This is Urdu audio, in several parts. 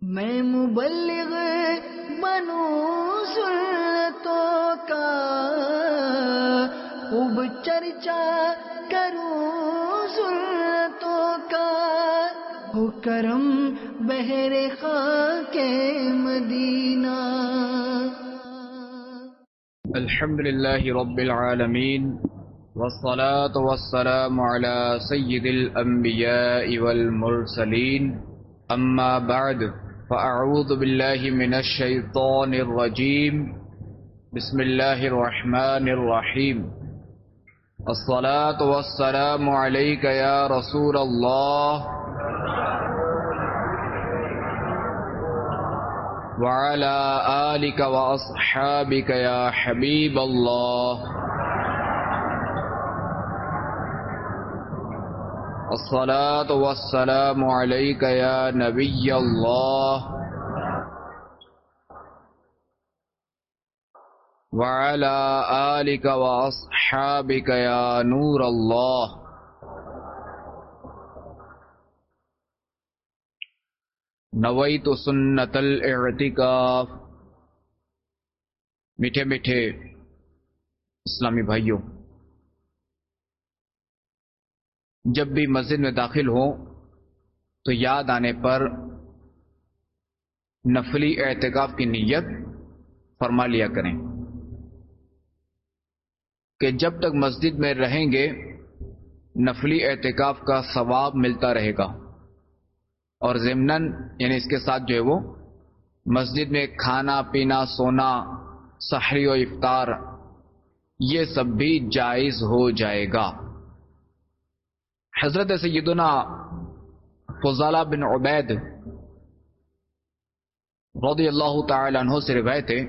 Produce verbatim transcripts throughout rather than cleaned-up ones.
میں مبلغ بنوں سنتوں کا، خوب چرچا کروں سنتوں کا، ہو کرم بہر خاک مدینہ۔ الحمد للہ رب العالمین، والصلاة والسلام على سید الانبیاء والمرسلین، اما بعد فاعوذ باللہ من الشیطان الرجیم، بسم اللہ الرحمن الرحیم۔ الصلاة والسلام علیک یا رسول اللہ وعلى آلك وأصحابك يا حبيب الله۔ الصلاة والسلام عليك يا نبي الله وعلى آلك وأصحابك يا نور الله۔ نویت سنت الاعتکاف۔ میٹھے میٹھے اسلامی بھائیوں، جب بھی مسجد میں داخل ہوں تو یاد آنے پر نفلی اعتکاف کی نیت فرما لیا کریں کہ جب تک مسجد میں رہیں گے نفلی اعتکاف کا ثواب ملتا رہے گا، اور ضمناً یعنی اس کے ساتھ جو ہے وہ مسجد میں کھانا پینا سونا سحری و افطار یہ سب بھی جائز ہو جائے گا۔ حضرت سیدنا فضالہ بن عبید رضی اللہ تعالی عنہ سے روایت ہے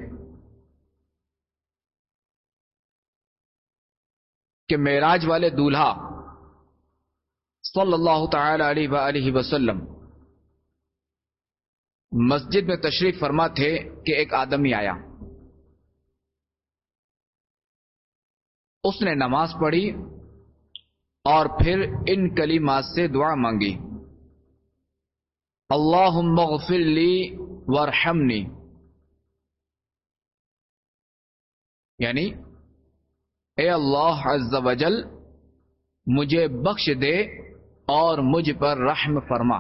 کہ معراج والے دولہا صلی اللہ تعالی علیہ وآلہ وسلم مسجد میں تشریف فرما تھے کہ ایک آدمی آیا، اس نے نماز پڑھی اور پھر ان کلمات سے دعا مانگی، اللہم اغفر لی وارحمنی، یعنی اے اللہ عز و جل مجھے بخش دے اور مجھ پر رحم فرما۔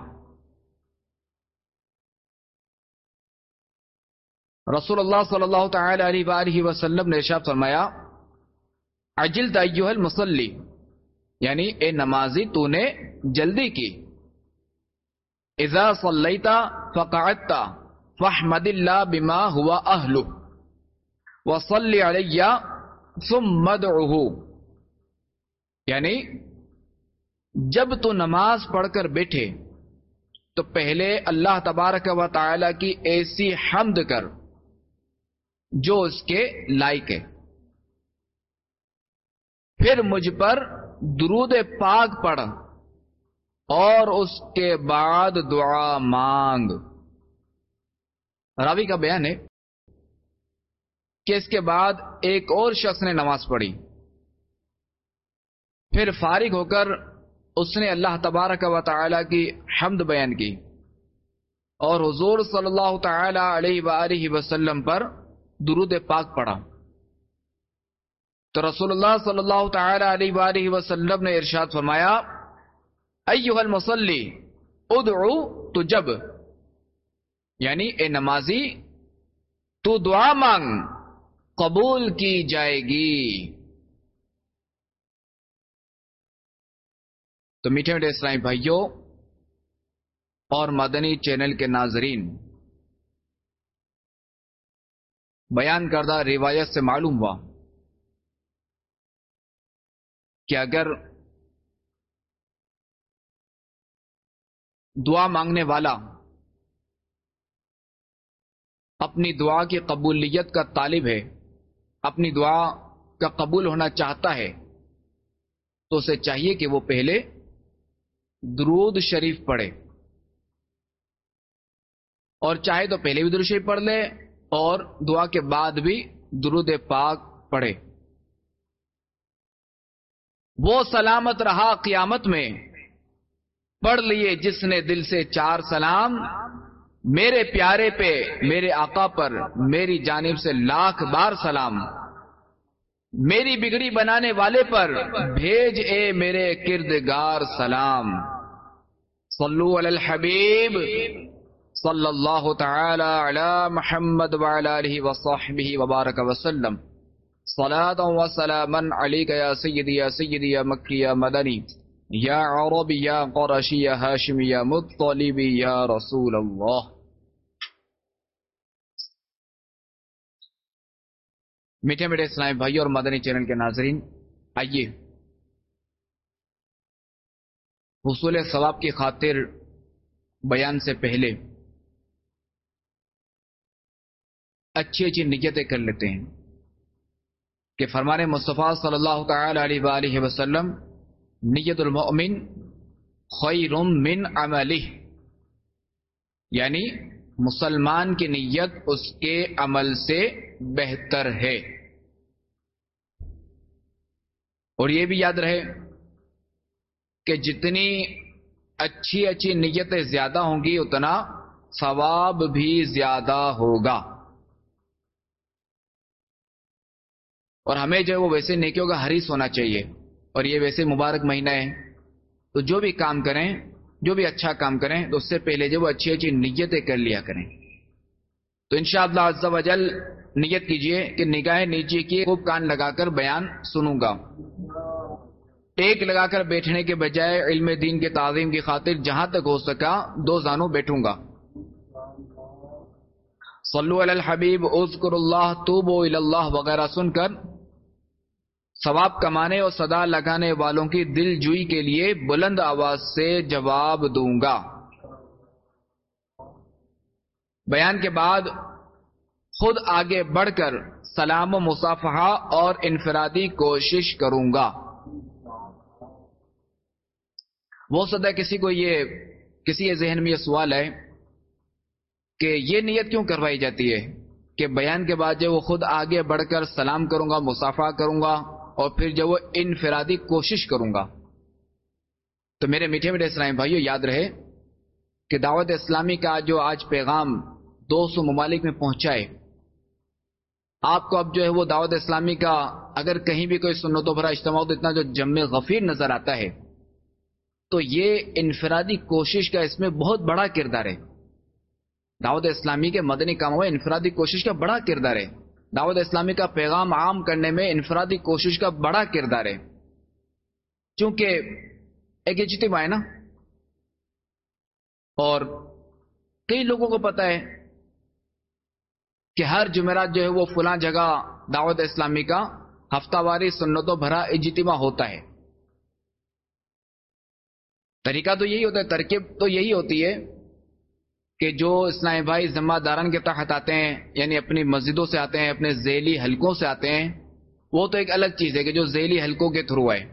رسول اللہ صلی اللہ تعالی علیہ وآلہ وسلم نے ارشاد فرمایا، عجلت ایھا المصلی، یعنی اے نمازی تو نے جلدی کی، اذا صلیت فقعدت فاحمد اللہ بما هو اہلہ وصلی علی ثم ادعہ، یعنی جب تو نماز پڑھ کر بیٹھے تو پہلے اللہ تبارک و تعالی کی ایسی حمد کر جو اس کے لائق ہے، پھر مجھ پر درود پاک پڑھ اور اس کے بعد دعا مانگ۔ راوی کا بیان ہے کہ اس کے بعد ایک اور شخص نے نماز پڑھی، پھر فارغ ہو کر اس نے اللہ تبارک و تعالی کی حمد بیان کی اور حضور صلی اللہ تعالی علیہ وآلہ وسلم پر درود پاک پڑھا، تو رسول اللہ صلی اللہ تعالی علیہ وآلہ وسلم نے ارشاد فرمایا، ایھا المصلی ادعو تجب، یعنی اے نمازی تو دعا مانگ قبول کی جائے گی۔ تو میٹھے میٹھے اسلامی بھائیوں اور مدنی چینل کے ناظرین، بیان کردہ روایت سے معلوم ہوا کہ اگر دعا مانگنے والا اپنی دعا کی قبولیت کا طالب ہے، اپنی دعا کا قبول ہونا چاہتا ہے، تو اسے چاہیے کہ وہ پہلے درود شریف پڑھے، اور چاہے تو پہلے بھی درود شریف پڑھ لے اور دعا کے بعد بھی درود پاک پڑھے۔ وہ سلامت رہا قیامت میں، پڑھ لیے جس نے دل سے چار سلام، میرے پیارے پہ، میرے آقا پر میری جانب سے لاکھ بار سلام، میری بگڑی بنانے والے پر بھیج اے میرے کردگار سلام۔ صلو علی الحبیب صلی اللہ تعالی علی محمد وعلی آلہ وصحبہ وبارک وسلم۔ صلاۃ و سلاما علیک یا سیدی یا سیدی یا مکی یا مدنی یا عربی یا قرشی یا ہاشمی یا مطلبی یا رسول اللہ۔ میٹھے میٹھے اسلامی بھائی اور مدنی چینل کے ناظرین، آئیے حصول ثواب کی خاطر بیان سے پہلے اچھی اچھی نیتیں کر لیتے ہیں کہ فرمان مصطفیٰ صلی اللہ تعالی علیہ وآلہ وسلم، نیت المؤمن خیر من عملہ، یعنی مسلمان کی نیت اس کے عمل سے بہتر ہے۔ اور یہ بھی یاد رہے کہ جتنی اچھی اچھی نیتیں زیادہ ہوں گی اتنا ثواب بھی زیادہ ہوگا۔ اور ہمیں جو ہے وہ ویسے نیکیوں کا حریص ہونا چاہیے، اور یہ ویسے مبارک مہینہ ہے، تو جو بھی کام کریں، جو بھی اچھا کام کریں، تو اس سے پہلے جو وہ اچھی اچھی نیتیں کر لیا کریں۔ تو انشاءاللہ عز و جل نیت کیجئے کہ نگاہ نیچے کی خوب کان لگا کر بیان سنوں گا، ایک لگا کر بیٹھنے کے بجائے علم دین کے تعظیم کی خاطر جہاں تک ہو سکا دو زانوں بیٹھوں گا۔ صلو علی الحبیب، اذکر اللہ، توبوا الی اللہ وغیرہ سن کر ثواب کمانے اور صدا لگانے والوں کی دل جوئی کے لیے بلند آواز سے جواب دوں گا۔ بیان کے بعد خود آگے بڑھ کر سلام و مصافحہ اور انفرادی کوشش کروں گا۔ وہ سدا کسی کو یہ کسی کے ذہن میں یہ سوال ہے کہ یہ نیت کیوں کروائی جاتی ہے کہ بیان کے بعد جو وہ خود آگے بڑھ کر سلام کروں گا، مصافحہ کروں گا، اور پھر جو وہ انفرادی کوشش کروں گا۔ تو میرے میٹھے میٹھے اسلامی بھائیو، یاد رہے کہ دعوت اسلامی کا جو آج پیغام دو سو ممالک میں پہنچا ہے، آپ کو اب جو ہے وہ دعوت اسلامی کا اگر کہیں بھی کوئی سنتوں بھرا اجتماع تو اتنا جو جم غفیر نظر آتا ہے، تو یہ انفرادی کوشش کا اس میں بہت بڑا کردار ہے۔ دعوت اسلامی کے مدنی کاموں میں انفرادی کوشش کا بڑا کردار ہے۔ دعوت اسلامی کا پیغام عام کرنے میں انفرادی کوشش کا بڑا کردار ہے، چونکہ ایک اجتماع ہے نا، اور کئی لوگوں کو پتا ہے کہ ہر جمعرات جو ہے وہ فلاں جگہ دعوت اسلامی کا ہفتہ واری سنتوں بھرا اجتماع ہوتا ہے۔ طریقہ تو یہی ہوتا ہے، ترکیب تو یہی ہوتی ہے کہ جو اسلامی بھائی ذمہ داران کے تحت آتے ہیں، یعنی اپنی مسجدوں سے آتے ہیں، اپنے ذیلی حلقوں سے آتے ہیں، وہ تو ایک الگ چیز ہے کہ جو ذیلی حلقوں کے تھرو آئے،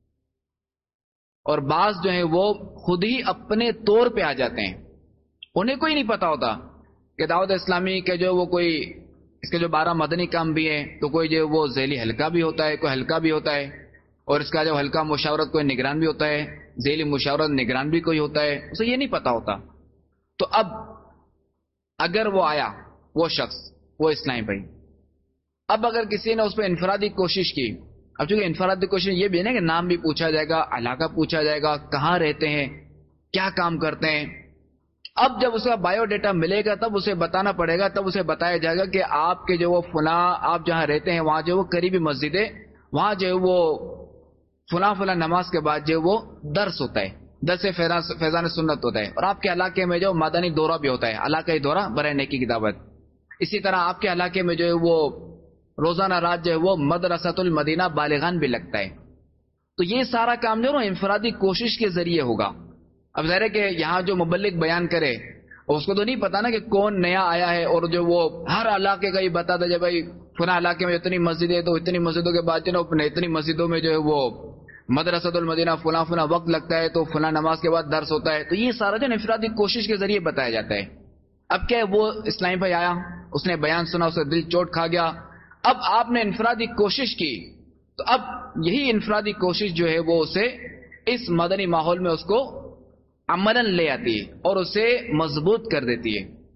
اور بعض جو ہیں وہ خود ہی اپنے طور پہ آ جاتے ہیں، انہیں کوئی نہیں پتا ہوتا کہ دعوت اسلامی کے جو وہ کوئی اس کے جو بارہ مدنی کام بھی ہیں، تو کوئی جو وہ ذیلی حلقہ بھی ہوتا ہے، کوئی حلقہ بھی ہوتا ہے، اور اس کا جو حلقہ مشاورت کوئی نگران بھی ہوتا ہے، ذیلی مشاورت نگران بھی کوئی ہوتا ہے، اسے یہ نہیں پتا ہوتا۔ تو اب اگر وہ آیا، وہ شخص، وہ اسلامی بھائی، اب اگر کسی نے اس پہ انفرادی کوشش کی، اب چونکہ انفرادی کوشش یہ بھی ہے نا کہ نام بھی پوچھا جائے گا، علاقہ پوچھا جائے گا، کہاں رہتے ہیں، کیا کام کرتے ہیں، اب جب اس کا بایو ڈیٹا ملے گا تب اسے بتانا پڑے گا، تب اسے بتایا جائے گا کہ آپ کے جو وہ فلاں، آپ جہاں رہتے ہیں وہاں جو وہ قریبی مسجد ہے، وہاں جو وہ فلاں فلاں نماز کے بعد جو وہ درس ہوتا ہے، درس فیضان سنت ہوتا ہے، اور آپ کے علاقے میں جو مدنی دورہ بھی ہوتا ہے، علاقائی دورہ برائے نیکی کی دعوت۔ اسی طرح آپ کے علاقے میں جو ہے وہ روزانہ رات جو ہے وہ مدرسۃ المدینہ بالغان بھی لگتا ہے۔ تو یہ سارا کام جو ہے انفرادی کوشش کے ذریعے ہوگا۔ اب ظاہر ہے کہ یہاں جو مبلغ بیان کرے اس کو تو نہیں پتا نا کہ کون نیا آیا ہے، اور جو وہ ہر علاقے کا یہ بتا دے جب بھائی فلاں علاقے میں اتنی مسجد ہے، تو اتنی مسجدوں کے بعد جو نا اتنی مسجدوں میں جو ہے وہ مدرسۃ المدینہ فلاں فلاں وقت لگتا ہے، تو فلاں نماز کے بعد درس ہوتا ہے۔ تو یہ سارا جو انفرادی کوشش کے ذریعے بتایا جاتا ہے۔ اب کیا ہے، وہ اسلامی بھائی آیا، اس نے بیان سنا، اسے دل چوٹ کھا گیا، اب آپ نے انفرادی کوشش کی، تو اب یہی انفرادی کوشش جو ہے وہ اسے اس مدنی ماحول میں اس کو عملاً لے آتی ہے اور اسے مضبوط کر دیتی ہے۔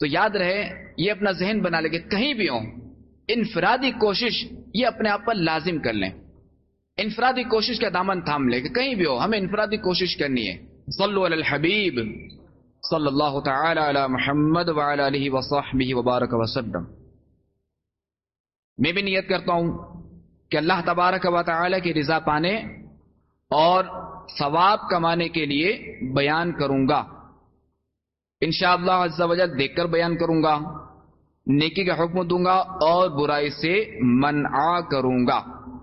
تو یاد رہے، یہ اپنا ذہن بنا لے کہ کہیں بھی ہوں انفرادی کوشش یہ اپنے آپ پر لازم کر لیں، انفرادی کوشش کا دامن تھام لے کہ کہیں بھی ہو ہمیں انفرادی کوشش کرنی ہے. صلو علی الحبیب صلی اللہ تعالی علی محمد وعلی آلہ وصحبہ وبارک وسلم. میں بھی نیت کرتا ہوں کہ اللہ تبارک و تعالی کی رضا پانے اور ثواب کمانے کے لیے بیان کروں گا. انشاءاللہ عز و جل دیکھ کر بیان کروں گا، نیکی کا حکم دوں گا اور برائی سے منع کروں گا.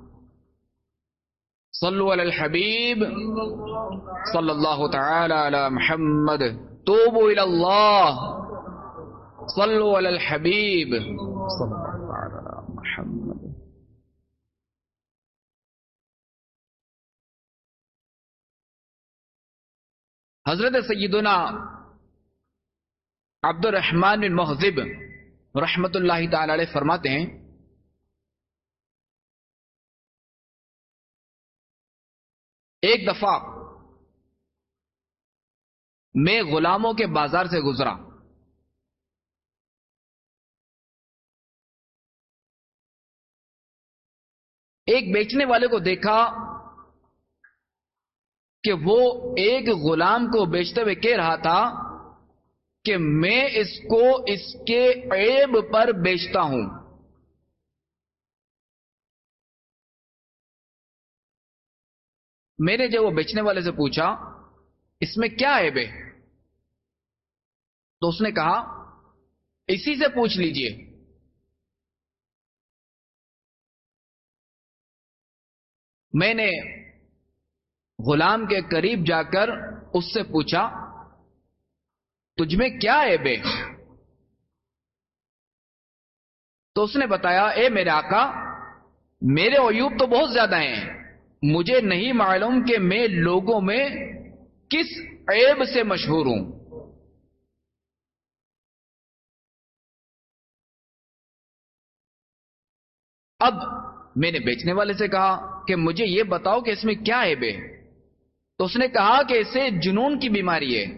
صلو علی الحبیب صلی اللہ تعالی علی محمد. توبوا الی اللہ. صلو علی الحبیب صلی اللہ تعالی علی محمد. حضرت سیدنا عبد الرحمن بن محذب رحمت اللہ تعالی علیہ فرماتے ہیں ایک دفعہ میں غلاموں کے بازار سے گزرا، ایک بیچنے والے کو دیکھا کہ وہ ایک غلام کو بیچتے ہوئے کہہ رہا تھا کہ میں اس کو اس کے عیب پر بیچتا ہوں. میں نے جب وہ بیچنے والے سے پوچھا اس میں کیا عیب ہے، تو اس نے کہا اسی سے پوچھ لیجئے. میں نے غلام کے قریب جا کر اس سے پوچھا تجھ میں کیا عیب ہے؟ تو اس نے بتایا اے میرے آقا میرے عیوب تو بہت زیادہ ہیں، مجھے نہیں معلوم کہ میں لوگوں میں کس عیب سے مشہور ہوں. اب میں نے بیچنے والے سے کہا کہ مجھے یہ بتاؤ کہ اس میں کیا عیب ہے، تو اس نے کہا کہ اسے جنون کی بیماری ہے.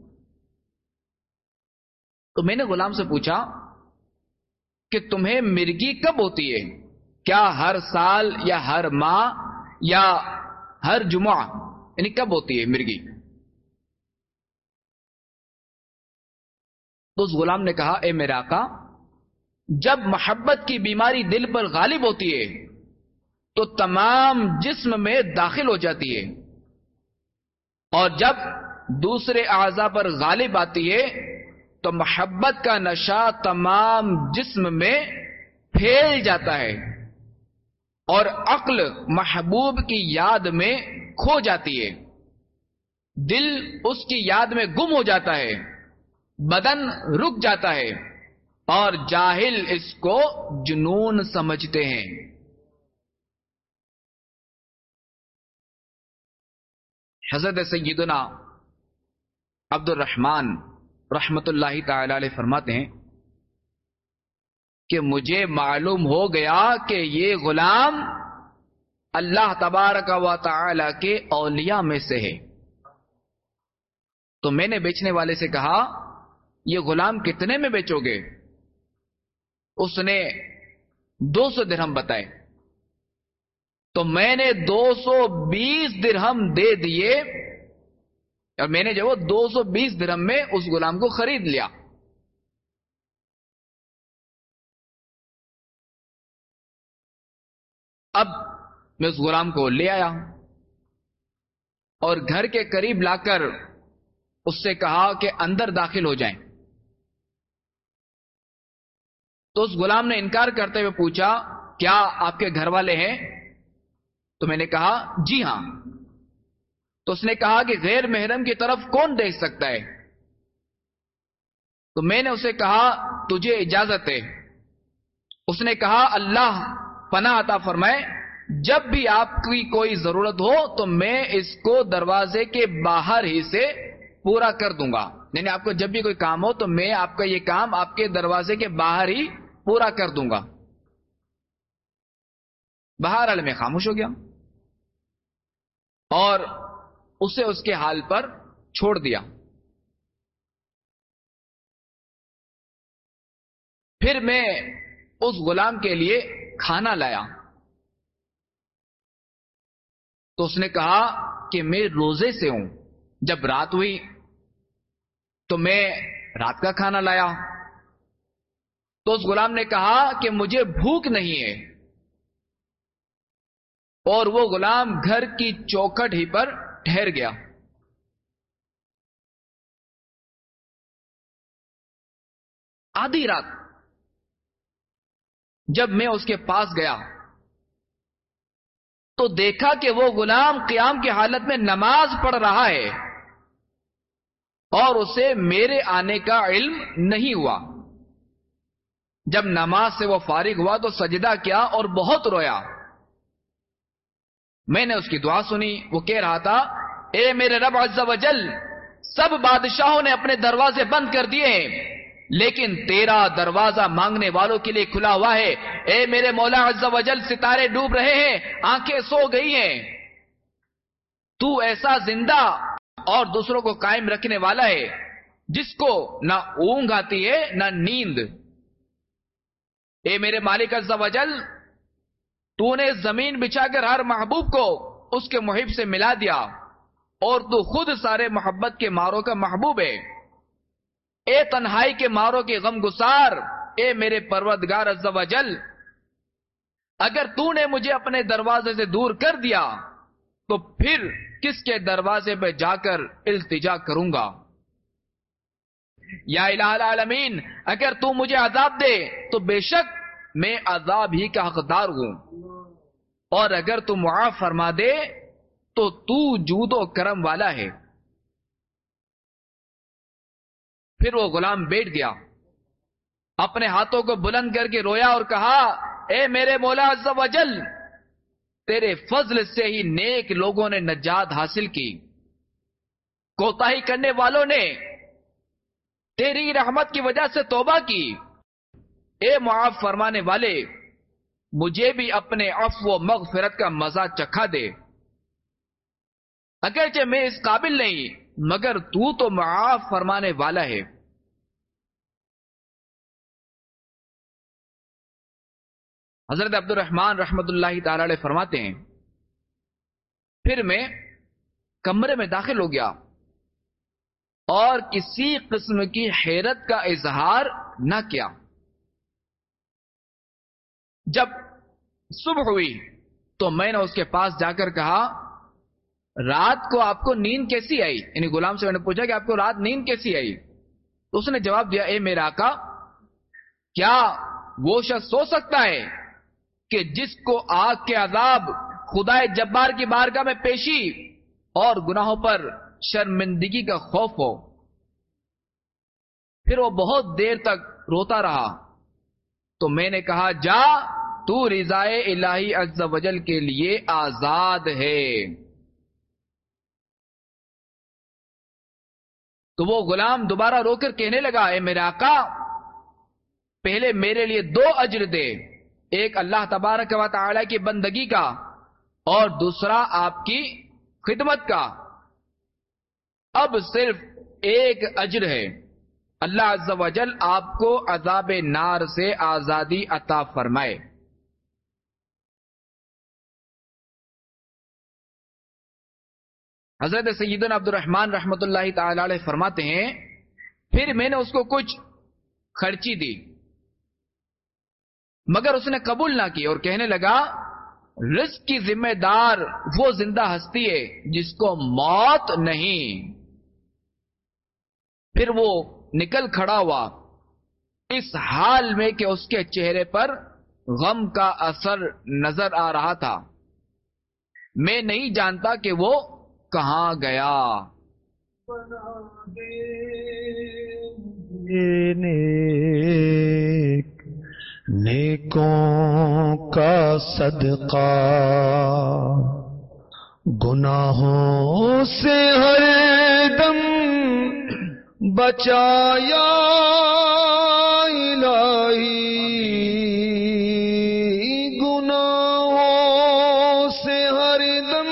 تو میں نے غلام سے پوچھا کہ تمہیں مرگی کب ہوتی ہے؟ کیا ہر سال یا ہر ماہ یا ہر جمعہ، یعنی کب ہوتی ہے مرگی؟ تو اس غلام نے کہا اے میرے آقا جب محبت کی بیماری دل پر غالب ہوتی ہے تو تمام جسم میں داخل ہو جاتی ہے، اور جب دوسرے اعضاء پر غالب آتی ہے تو محبت کا نشہ تمام جسم میں پھیل جاتا ہے اور عقل محبوب کی یاد میں کھو جاتی ہے، دل اس کی یاد میں گم ہو جاتا ہے، بدن رک جاتا ہے اور جاہل اس کو جنون سمجھتے ہیں. حضرت سیدنا عبد الرحمن رحمت اللہ تعالی علیہ فرماتے ہیں کہ مجھے معلوم ہو گیا کہ یہ غلام اللہ تبارک و تعالی کے اولیاء میں سے ہے. تو میں نے بیچنے والے سے کہا یہ غلام کتنے میں بیچو گے؟ اس نے دو سو درہم بتائے. تو میں نے دو سو بیس درہم دے دیے اور میں نے جو وہ دو سو بیس درہم میں اس غلام کو خرید لیا. اب میں اس غلام کو لے آیا اور گھر کے قریب لا کر اس سے کہا کہ اندر داخل ہو جائیں. تو اس غلام نے انکار کرتے ہوئے پوچھا کیا آپ کے گھر والے ہیں؟ تو میں نے کہا جی ہاں. تو اس نے کہا کہ غیر محرم کی طرف کون دیکھ سکتا ہے؟ تو میں نے اسے کہا تجھے اجازت ہے. اس نے کہا اللہ پناہ عطا فرمائے، جب بھی آپ کی کوئی ضرورت ہو تو میں اس کو دروازے کے باہر ہی سے پورا کر دوں گا، یعنی آپ کو جب بھی کوئی کام ہو تو میں آپ کا یہ کام آپ کے دروازے کے باہر ہی پورا کر دوں گا. بہرحال میں خاموش ہو گیا اور اسے اس کے حال پر چھوڑ دیا. پھر میں اس غلام کے لیے کھانا لایا تو اس نے کہا کہ میں روزے سے ہوں. جب رات ہوئی تو میں رات کا کھانا لایا تو اس غلام نے کہا کہ مجھے بھوک نہیں ہے، اور وہ غلام گھر کی چوکھٹ ہی پر ٹھہر گیا. آدھی رات جب میں اس کے پاس گیا تو دیکھا کہ وہ غلام قیام کی حالت میں نماز پڑھ رہا ہے اور اسے میرے آنے کا علم نہیں ہوا. جب نماز سے وہ فارغ ہوا تو سجدہ کیا اور بہت رویا. میں نے اس کی دعا سنی. وہ کہہ رہا تھا، اے میرے رب عز و جل، سب بادشاہوں نے اپنے دروازے بند کر دیے ہیں لیکن تیرا دروازہ مانگنے والوں کے لیے کھلا ہوا ہے. اے میرے مولا عز و جل، ستارے ڈوب رہے ہیں، آنکھیں سو گئی ہیں، تو ایسا زندہ اور دوسروں کو قائم رکھنے والا ہے جس کو نہ اونگ آتی ہے نہ نیند. اے میرے مالک عز و جل، تو نے زمین بچھا کر ہر محبوب کو اس کے محب سے ملا دیا اور تو خود سارے محبت کے ماروں کا محبوب ہے. اے تنہائی کے ماروں کے غم گسار، اے میرے پروردگار عز و جل، اگر تو نے مجھے اپنے دروازے سے دور کر دیا تو پھر کس کے دروازے پہ جا کر التجا کروں گا. یا الہ العالمین، اگر تو مجھے عذاب دے تو بے شک میں عذاب ہی کا حقدار ہوں، اور اگر تو معاف فرما دے تو تو جود و کرم والا ہے. پھر وہ غلام بیٹھ گیا، اپنے ہاتھوں کو بلند کر کے رویا اور کہا، اے میرے مولا عز و جل، تیرے فضل سے ہی نیک لوگوں نے نجات حاصل کی، کوتاہی کرنے والوں نے تیری رحمت کی وجہ سے توبہ کی. اے معاف فرمانے والے، مجھے بھی اپنے عفو و مغفرت کا مزہ چکھا دے. اگرچہ میں اس قابل نہیں مگر تو تو معاف فرمانے والا ہے. حضرت عبد الرحمن رحمت اللہ تعالی علیہ فرماتے ہیں، پھر میں کمرے میں داخل ہو گیا اور کسی قسم کی حیرت کا اظہار نہ کیا. جب صبح ہوئی تو میں نے اس کے پاس جا کر کہا، رات کو آپ کو نیند کیسی آئی؟ یعنی غلام سے میں نے پوچھا کہ آپ کو رات نیند کیسی آئی؟ تو اس نے جواب دیا، اے میرے آقا، کیا وہ شخص سو سکتا ہے کہ جس کو آگ کے عذاب، خدائے جبار کی بارگاہ میں پیشی اور گناہوں پر شرمندگی کا خوف ہو؟ پھر وہ بہت دیر تک روتا رہا تو میں نے کہا، جا، تو رضائے الہی عز و جل کے لیے آزاد ہے. تو وہ غلام دوبارہ رو کر کہنے لگا، اے میرے آقا، پہلے میرے لیے دو اجر دے، ایک اللہ تبارک و تعالی کی بندگی کا اور دوسرا آپ کی خدمت کا. اب صرف ایک اجر ہے، اللہ عز و جل آپ کو عذاب نار سے آزادی عطا فرمائے. حضرت سیدنا عبد الرحمن رحمت اللہ تعالی علیہ فرماتے ہیں، پھر میں نے اس کو کچھ خرچی دی مگر اس نے قبول نہ کی اور کہنے لگا، رزق کی ذمہ دار وہ زندہ ہستی ہے جس کو موت نہیں. پھر وہ نکل کھڑا ہوا اس حال میں کہ اس کے چہرے پر غم کا اثر نظر آ رہا تھا. میں نہیں جانتا کہ وہ کہاں گیا. نیک نیکوں کا صدقہ گناہوں سے ہر دم بچایا الہی، گناہوں سے ہر دم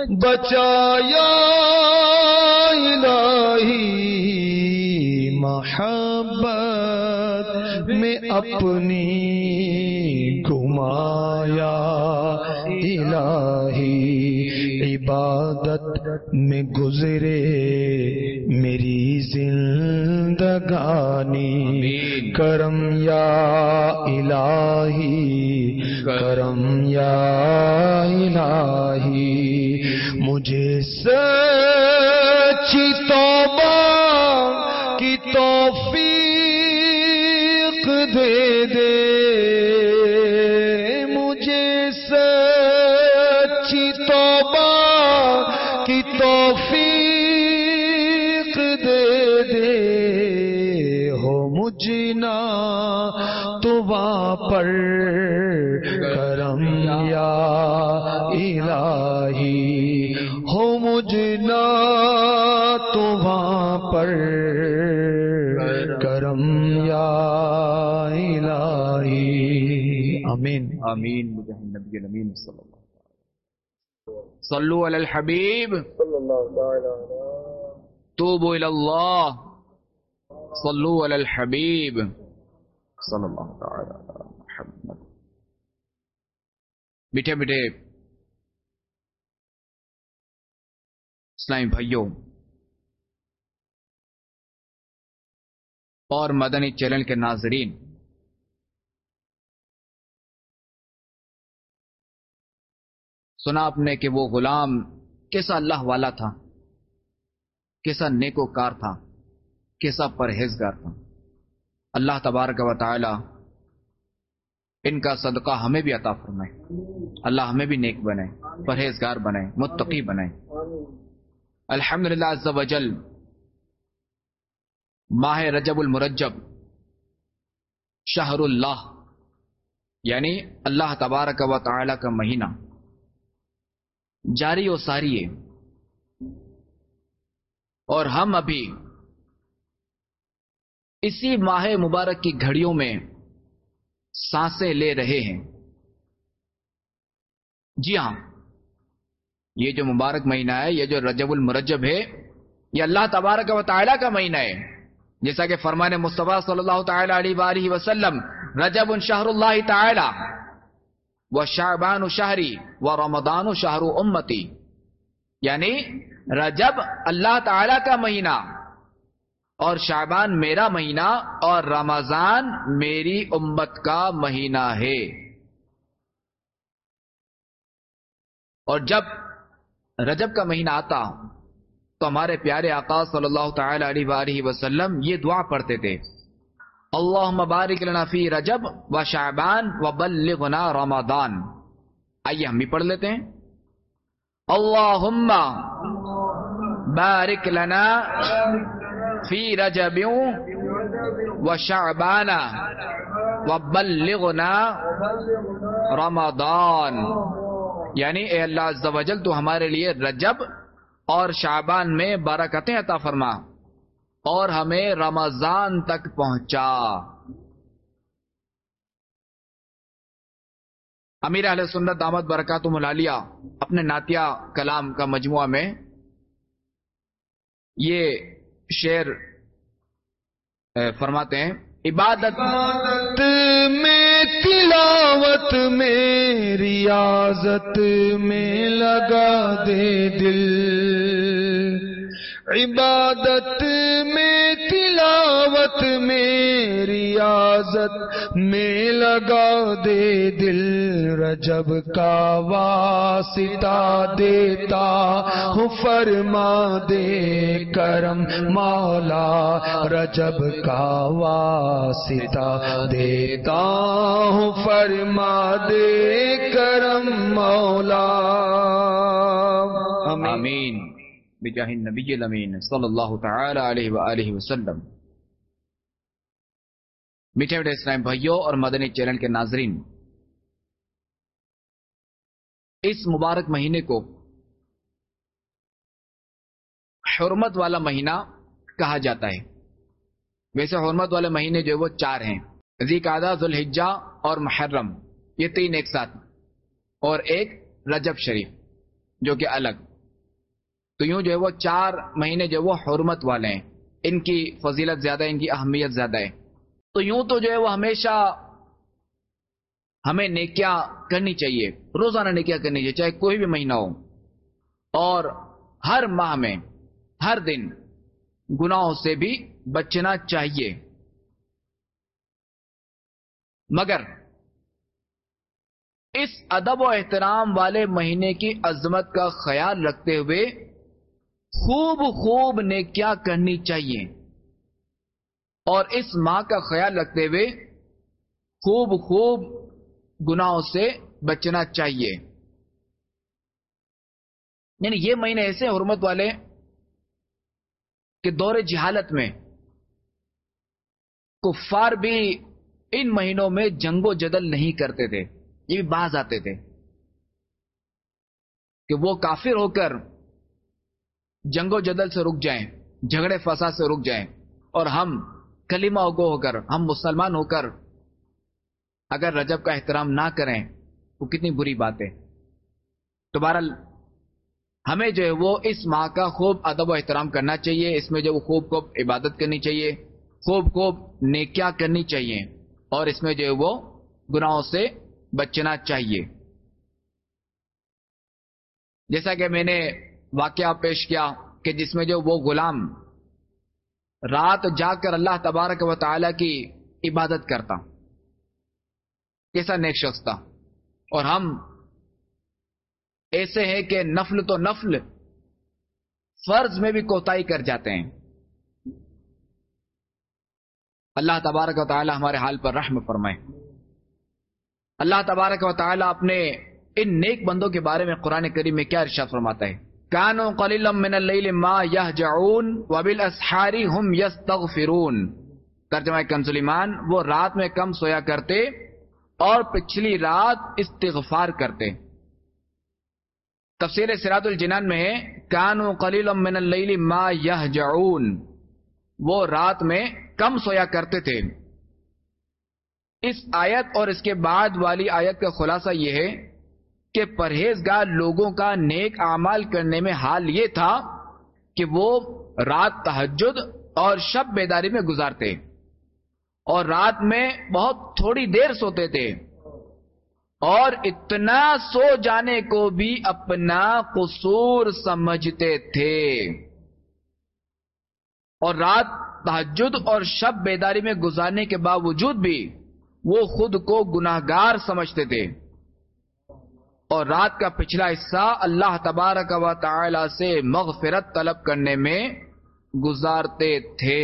بچایا الہی، محبت میں اپنی گھمایا الہی، عبادت میں گزرے میری زندگانی، کرم یا الہی، کرم یا الہی، مجھے سچی توبہ کی توفیق دے دے، مجھے سچی توبہ کی توفیق دے دے، ہو مجھنا توبہ پر کرم یا الہی، ہو مجھنا توبہ پر کرم یا الہی، آمین آمین بجاہ النبی الامین صلی اللہ علیہ وسلم۔ صلو علی الحبیب صلی اللہ تعالی علیہ، توبوا الی اللہ، صلو علی الحبیب صلی اللہ تعالی علی محمد۔ میٹھے میٹھے اسلامی بھائیوں اور مدنی چینل کے ناظرین، سنا آپ نے کہ وہ غلام کیسا اللہ والا تھا، کیسا نیکوکار تھا، کیسا پرہیزگار تھا۔ اللہ تبارک و تعالی ان کا صدقہ ہمیں بھی عطا فرمائے، اللہ ہمیں بھی نیک بنائے، پرہیزگار بنائے، متقی بنائے۔ الحمدللہ عز و جل ماہ رجب المرجب، شہر اللہ، یعنی اللہ تبارک و تعالی کا مہینہ جاری و ساری ہے، اور ہم ابھی اسی ماہ مبارک کی گھڑیوں میں سانسیں لے رہے ہیں۔ جی ہاں، یہ جو مبارک مہینہ ہے، یہ جو رجب المرجب ہے، یہ اللہ تبارک و تعالی کا مہینہ ہے، جیسا کہ فرمان مصطفیٰ صلی اللہ تعالی علیہ وآلہ وسلم، رجب شہر اللہ تعالی وشعبان شہری ورمضان شہر امتی، یعنی رجب اللہ تعالی کا مہینہ اور شعبان میرا مہینہ اور رمضان میری امت کا مہینہ ہے۔ اور جب رجب کا مہینہ آتا تو ہمارے پیارے آقا صلی اللہ تعالی علیہ وآلہ وسلم یہ دعا پڑھتے تھے، اللہم بارک لنا فی رجب و شعبان و بلغنا رمضان۔ آئیے ہم بھی پڑھ لیتے ہیں، اللہم بارک لنا فی رجب و شعبان و بلغنا رمضان، یعنی اے اللہ عز و جل تو ہمارے لیے رجب اور شعبان میں برکتیں عطا فرما اور ہمیں رمضان تک پہنچا۔ امیر اہل سنت دامت برکاتہم العالیہ اپنے نعتیہ کلام کا مجموعہ میں یہ شعر فرماتے ہیں، عبادت میں، تلاوت میں، ریاضت میں لگا دے دل، عبادت میں، تلاوت میں، ریاضت میں لگا دے دل، رجب کا واسطہ دیتا ہوں فرما دے کرم مولا، رجب کا واسطہ دیتا ہوں فرما دے کرم مولا، آمین بجاہ النبی الامین صلی اللہ تعالی علیہ وآلہ وسلم۔ میٹھے میٹھے اسلام بھائیوں اور مدنی چینل کے ناظرین، اس مبارک مہینے کو حرمت والا مہینہ کہا جاتا ہے۔ ویسے حرمت والے مہینے جو وہ چار ہیں، ذی قعدہ، ذوالحجہ اور محرم، یہ تین ایک ساتھ، اور ایک رجب شریف جو کہ الگ، تو یوں جو ہے وہ چار مہینے جو وہ حرمت والے ہیں۔ ان کی فضیلت زیادہ ہے، ان کی اہمیت زیادہ ہے. تو یوں تو جو ہے وہ ہمیشہ ہمیں نیکیاں کرنی چاہیے، روزانہ نیکیاں کرنی چاہیے، چاہے کوئی بھی مہینہ ہو، اور ہر ماہ میں ہر دن گناہوں سے بھی بچنا چاہیے. مگر اس ادب و احترام والے مہینے کی عظمت کا خیال رکھتے ہوئے خوب خوب نیکیاں کرنی چاہیے، اور اس ماہ کا خیال رکھتے ہوئے خوب خوب گناہوں سے بچنا چاہیے. یعنی یہ مہینے ایسے حرمت والے کہ دور جہالت میں کفار بھی ان مہینوں میں جنگ و جدل نہیں کرتے تھے. یہ بھی باز آتے تھے کہ وہ کافر ہو کر جنگ و جدل سے رک جائیں، جھگڑے فساد سے رک جائیں، اور ہم کلمہ گو ہو کر، ہم مسلمان ہو کر اگر رجب کا احترام نہ کریں وہ کتنی بری بات ہے. تو بہرحال ہمیں جو ہے وہ اس ماہ کا خوب ادب و احترام کرنا چاہیے، اس میں جو وہ خوب خوب عبادت کرنی چاہیے، خوب خوب نیکیاں کرنی چاہیے، اور اس میں جو ہے وہ گناہوں سے بچنا چاہیے. جیسا کہ میں نے واقعہ پیش کیا کہ جس میں جو وہ غلام رات جاگ کر اللہ تبارک و تعالی کی عبادت کرتا، کیسا نیک شخص تھا. اور ہم ایسے ہیں کہ نفل تو نفل، فرض میں بھی کوتاہی کر جاتے ہیں. اللہ تبارک و تعالی ہمارے حال پر رحم فرمائے. اللہ تبارک و تعالی اپنے ان نیک بندوں کے بارے میں قرآن کریم میں کیا ارشاد فرماتا ہے؟ کانوا قلیلا من اللیل ما یہجعون وبالاسحار هم یستغفرون. ترجمہ کنز ایمان، وہ رات میں کم سویا کرتے اور پچھلی رات استغفار کرتے. تفسیر صراط الجنان میں ہے کانوا قلیلا من اللیل ما یہجعون، وہ رات میں کم سویا کرتے تھے. اس آیت اور اس کے بعد والی آیت کا خلاصہ یہ ہے کہ پرہیزگار لوگوں کا نیک اعمال کرنے میں حال یہ تھا کہ وہ رات تہجد اور شب بیداری میں گزارتے، اور رات میں بہت تھوڑی دیر سوتے تھے، اور اتنا سو جانے کو بھی اپنا قصور سمجھتے تھے، اور رات تہجد اور شب بیداری میں گزارنے کے باوجود بھی وہ خود کو گناہگار سمجھتے تھے، اور رات کا پچھلا حصہ اللہ تبارک و تعالی سے مغفرت طلب کرنے میں گزارتے تھے.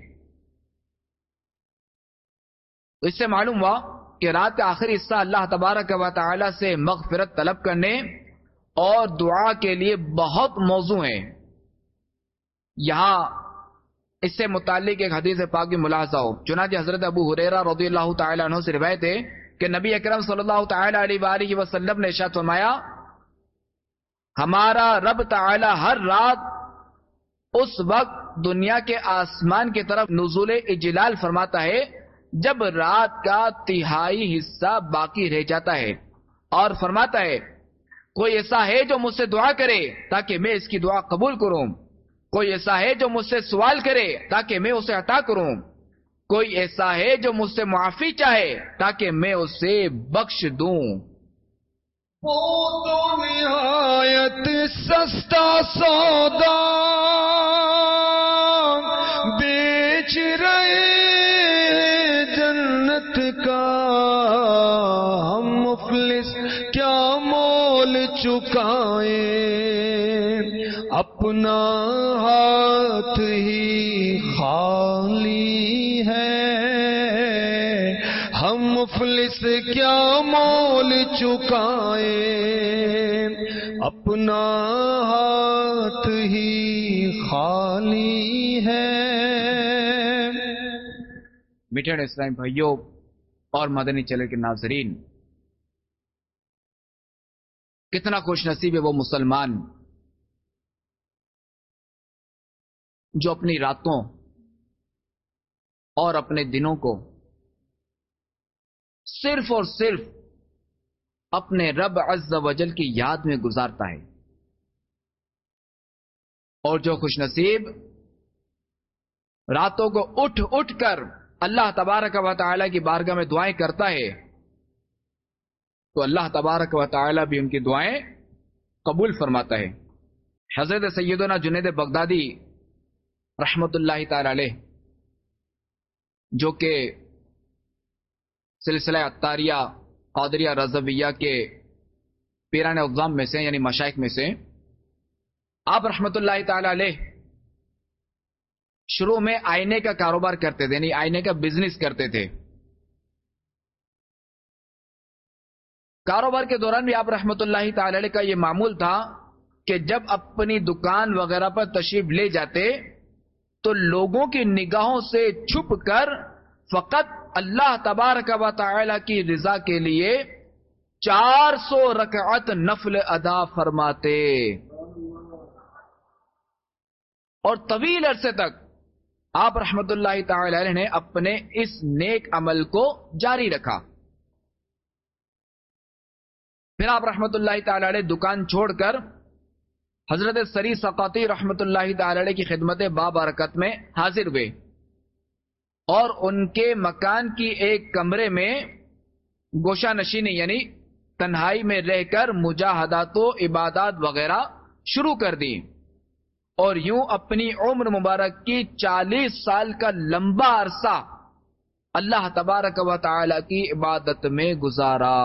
اس سے معلوم ہوا کہ رات کا آخری حصہ اللہ تبارک و تعالی سے مغفرت طلب کرنے اور دعا کے لیے بہت موزوں ہے. یہاں اس سے متعلق ایک حدیث پاک بھی ملاحظہ ہو. چنانچہ حضرت ابو ہریرہ رضی اللہ تعالی عنہ سے روایت ہے کہ نبی اکرم صلی اللہ تعالی علیہ وآلہ وسلم نے ارشاد فرمایا، ہمارا رب تعالی ہر رات اس وقت دنیا کے آسمان کی طرف نزول اجلال فرماتا ہے جب رات کا تہائی حصہ باقی رہ جاتا ہے، اور فرماتا ہے کوئی ایسا ہے جو مجھ سے دعا کرے تاکہ میں اس کی دعا قبول کروں، کوئی ایسا ہے جو مجھ سے سوال کرے تاکہ میں اسے عطا کروں، کوئی ایسا ہے جو مجھ سے معافی چاہے تاکہ میں اسے بخش دوں. وہ تو نہایت سستا سودا بیچ رہے جنت کا، ہم مفلس کیا مول چکائیں، اپنا ہاتھ ہی خالی ہے، ہم مفلس کیا مول چکائیں، اپنا ہاتھ ہی خالی ہے. میٹھے اسلامی بھائیوں اور مدنی چینل کے ناظرین، کتنا خوش نصیب ہے وہ مسلمان جو اپنی راتوں اور اپنے دنوں کو صرف اور صرف اپنے رب عز و جل کی یاد میں گزارتا ہے، اور جو خوش نصیب راتوں کو اٹھ اٹھ کر اللہ تبارک و تعالی کی بارگاہ میں دعائیں کرتا ہے تو اللہ تبارک و تعالی بھی ان کی دعائیں قبول فرماتا ہے۔ حضرت سیدنا جنید بغدادی رحمت اللہ تعالی علیہ، جو کہ سلسلہ عطاریہ قادریہ رضویہ کے پیران اعظام میں سے یعنی مشائخ میں سے، آپ رحمت اللہ تعالی علیہ شروع میں آئینے کا کاروبار کرتے تھے، یعنی آئینے کا بزنس کرتے تھے۔ کاروبار کے دوران بھی آپ رحمت اللہ تعالی علیہ کا یہ معمول تھا کہ جب اپنی دکان وغیرہ پر تشریف لے جاتے تو لوگوں کی نگاہوں سے چھپ کر فقط اللہ تبارک و تعالی کی رضا کے لیے چار سو رکعت نفل ادا فرماتے، اور طویل عرصے تک آپ رحمت اللہ تعالی علیہ نے اپنے اس نیک عمل کو جاری رکھا۔ پھر آپ رحمت اللہ تعالی علیہ دکان چھوڑ کر حضرت سری سقاطی رحمت اللہ تعالی علیہ کی خدمت بابرکت میں حاضر ہوئے، اور ان کے مکان کی ایک کمرے میں گوشہ نشینی یعنی تنہائی میں رہ کر مجاہدات و عبادات وغیرہ شروع کر دی، اور یوں اپنی عمر مبارک کی چالیس سال کا لمبا عرصہ اللہ تبارک و تعالی کی عبادت میں گزارا۔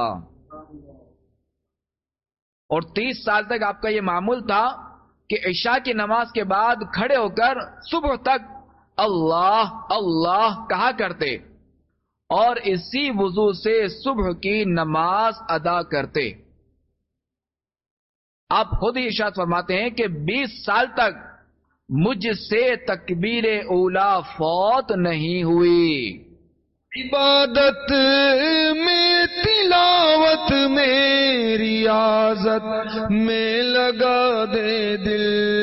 اور تیس سال تک آپ کا یہ معمول تھا کہ عشاء کی نماز کے بعد کھڑے ہو کر صبح تک اللہ اللہ کہا کرتے، اور اسی وضو سے صبح کی نماز ادا کرتے۔ آپ خود ہی ارشاد فرماتے ہیں کہ بیس سال تک مجھ سے تکبیر اولا فوت نہیں ہوئی۔ عبادت میں تلاوت میں ریاضت میں لگا دے دل،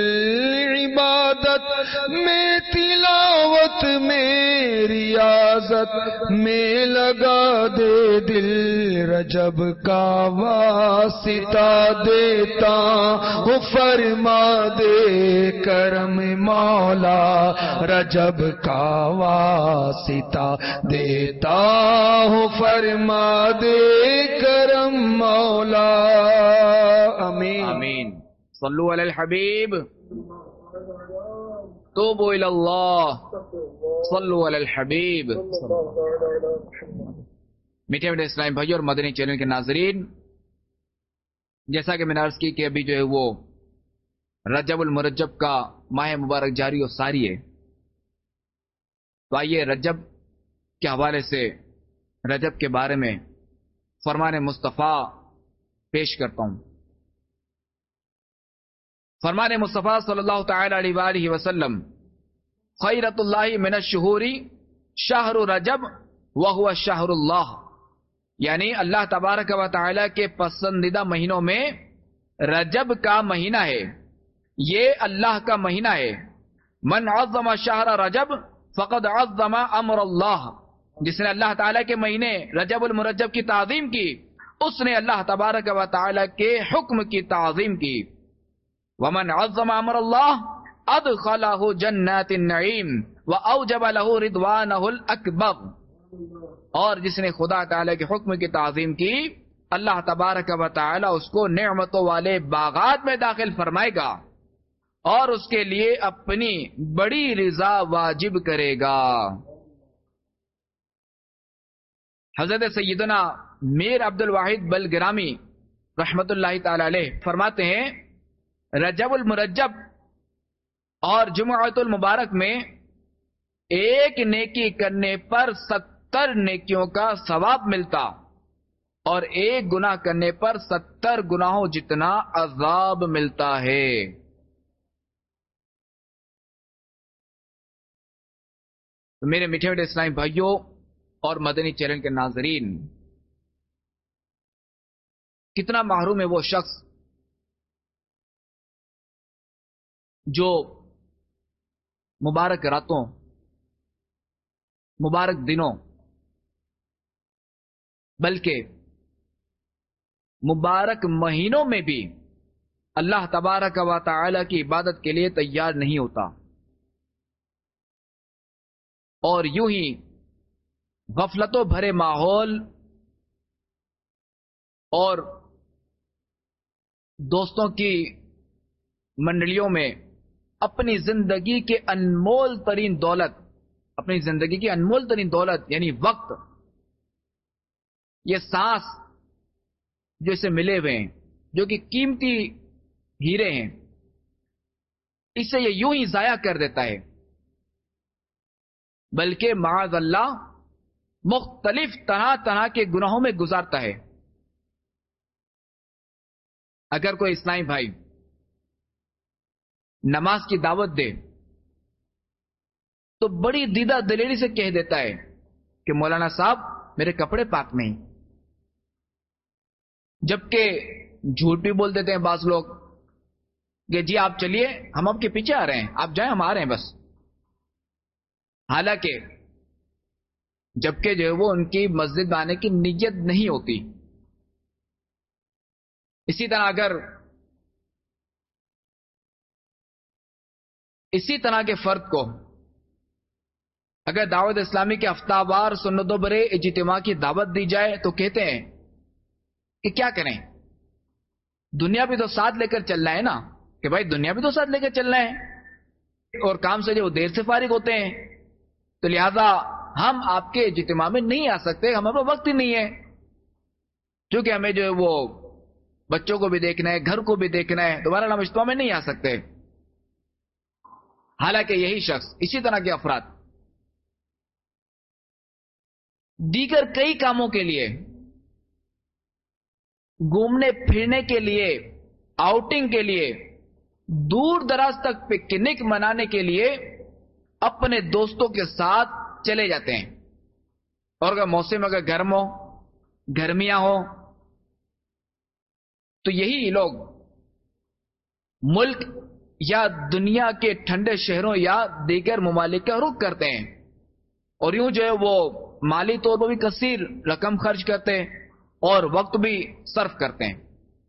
عبادت میں تلاوت میں ریاضت میں لگا دے دل، رجب کا واسطہ دیتا ہوں فرما دے کرم مولا، رجب کا واسطہ دیتا ہوں فرما دے کرم مولا۔ آمین آمین۔ صلو علی الحبیب، توبوا الی اللہ، صلو علی الحبیب۔ میٹھے میٹھے اسلام بھائیو اور مدنی چینل کے ناظرین، جیسا کہ میں نے عرض کی کہ ابھی جو ہے وہ رجب المرجب کا ماہ مبارک جاری و ساری ہے، تو آئیے رجب کے حوالے سے رجب کے بارے میں فرمان مصطفیٰ پیش کرتا ہوں۔ فرمان مصطفیٰ صلی اللہ تعالی علیہ وآلہ وسلم، خیرت اللہ من الشہور شہر رجب وہو شہر اللہ، یعنی اللہ تبارک و تعالی کے پسندیدہ مہینوں میں رجب کا مہینہ ہے، یہ اللہ کا مہینہ ہے۔ من عظم شہر رجب فقد عظم امر اللہ، جس نے اللہ تعالیٰ کے مہینے رجب المرجب کی تعظیم کی، اس نے اللہ تبارک و تعالیٰ کے حکم کی تعظیم کی۔ ومن عظم امر اللہ ادخلہ جنات النعیم واوجب لہ رضوانہ الاکبر، اور جس نے خدا تعالیٰ کے حکم کی تعظیم کی، اللہ تبارک و تعالیٰ اس کو نعمتوں والے باغات میں داخل فرمائے گا اور اس کے لیے اپنی بڑی رضا واجب کرے گا۔ حضرت سیدنا میر عبد الواحد بلگرامی رحمت اللہ تعالی علیہ فرماتے ہیں، رجب المرجب اور جمعۃ المبارک میں ایک نیکی کرنے پر ستر نیکیوں کا ثواب ملتا، اور ایک گناہ کرنے پر ستر گناہوں جتنا عذاب ملتا ہے۔ تو میرے میٹھے میٹھے اسلامی بھائیوں اور مدنی چینل کے ناظرین، کتنا محروم ہے وہ شخص جو مبارک راتوں، مبارک دنوں، بلکہ مبارک مہینوں میں بھی اللہ تبارک و تعالی کی عبادت کے لیے تیار نہیں ہوتا۔ اور یوں ہی غفلتوں بھرے ماحول اور دوستوں کی منڈلیوں میں اپنی زندگی کے انمول ترین دولت اپنی زندگی کی انمول ترین دولت یعنی وقت، یہ سانس جو اسے ملے ہوئے ہیں، جو کہ قیمتی ہیرے ہیں، اسے یہ یوں ہی ضائع کر دیتا ہے، بلکہ معاذ اللہ مختلف طرح طرح کے گناہوں میں گزارتا ہے۔ اگر کوئی اسلامی بھائی نماز کی دعوت دے تو بڑی دیدہ دلیری سے کہہ دیتا ہے کہ مولانا صاحب میرے کپڑے پاک نہیں، جبکہ جھوٹ بھی بول دیتے ہیں بعض لوگ کہ جی آپ چلیے ہم آپ کے پیچھے آ رہے ہیں، آپ جائیں ہم آ رہے ہیں بس، حالانکہ جبکہ جو ہے وہ ان کی مسجد میں آنے کی نیت نہیں ہوتی۔ اسی طرح اگر اسی طرح کے فرد کو اگر دعوت اسلامی کے ہفتہ وار سنتوں برے اجتماع کی دعوت دی جائے تو کہتے ہیں کہ کیا کریں، دنیا بھی تو ساتھ لے کر چلنا ہے نا، کہ بھائی دنیا بھی تو ساتھ لے کر چلنا ہے، اور کام سے جو دیر سے فارغ ہوتے ہیں، تو لہذا ہم آپ کے اجتماع میں نہیں آ سکتے، ہمارے پاس وقت ہی نہیں ہے، کیونکہ ہمیں جو ہے وہ بچوں کو بھی دیکھنا ہے، گھر کو بھی دیکھنا ہے، دوبارہ ہم اجتماع میں نہیں آ سکتے۔ حالانکہ یہی شخص، اسی طرح کے افراد دیگر کئی کاموں کے لیے، گھومنے پھرنے کے لیے، آؤٹنگ کے لیے، دور دراز تک پکنک منانے کے لیے اپنے دوستوں کے ساتھ چلے جاتے ہیں، اور اگر موسم اگر گرم ہو، گرمیاں ہو، تو یہی لوگ ملک یا دنیا کے ٹھنڈے شہروں یا دیگر ممالک کا رخ کرتے ہیں، اور یوں جو ہے وہ مالی طور پر بھی کثیر رقم خرچ کرتے ہیں اور وقت بھی صرف کرتے ہیں۔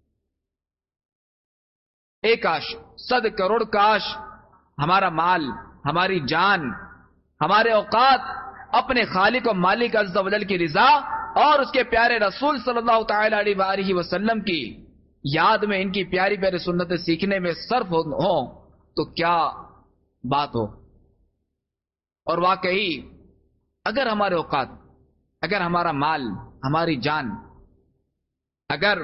ایک کاش، صد کروڑ کاش ہمارا مال، ہماری جان، ہمارے اوقات اپنے خالق و مالک عز و جل کی رضا اور اس کے پیارے رسول صلی اللہ تعالی علیہ وآلہ وسلم کی یاد میں، ان کی پیاری پیاری سنتیں سیکھنے میں صرف ہو تو کیا بات ہو۔ اور واقعی اگر ہمارے اوقات، اگر ہمارا مال، ہماری جان، اگر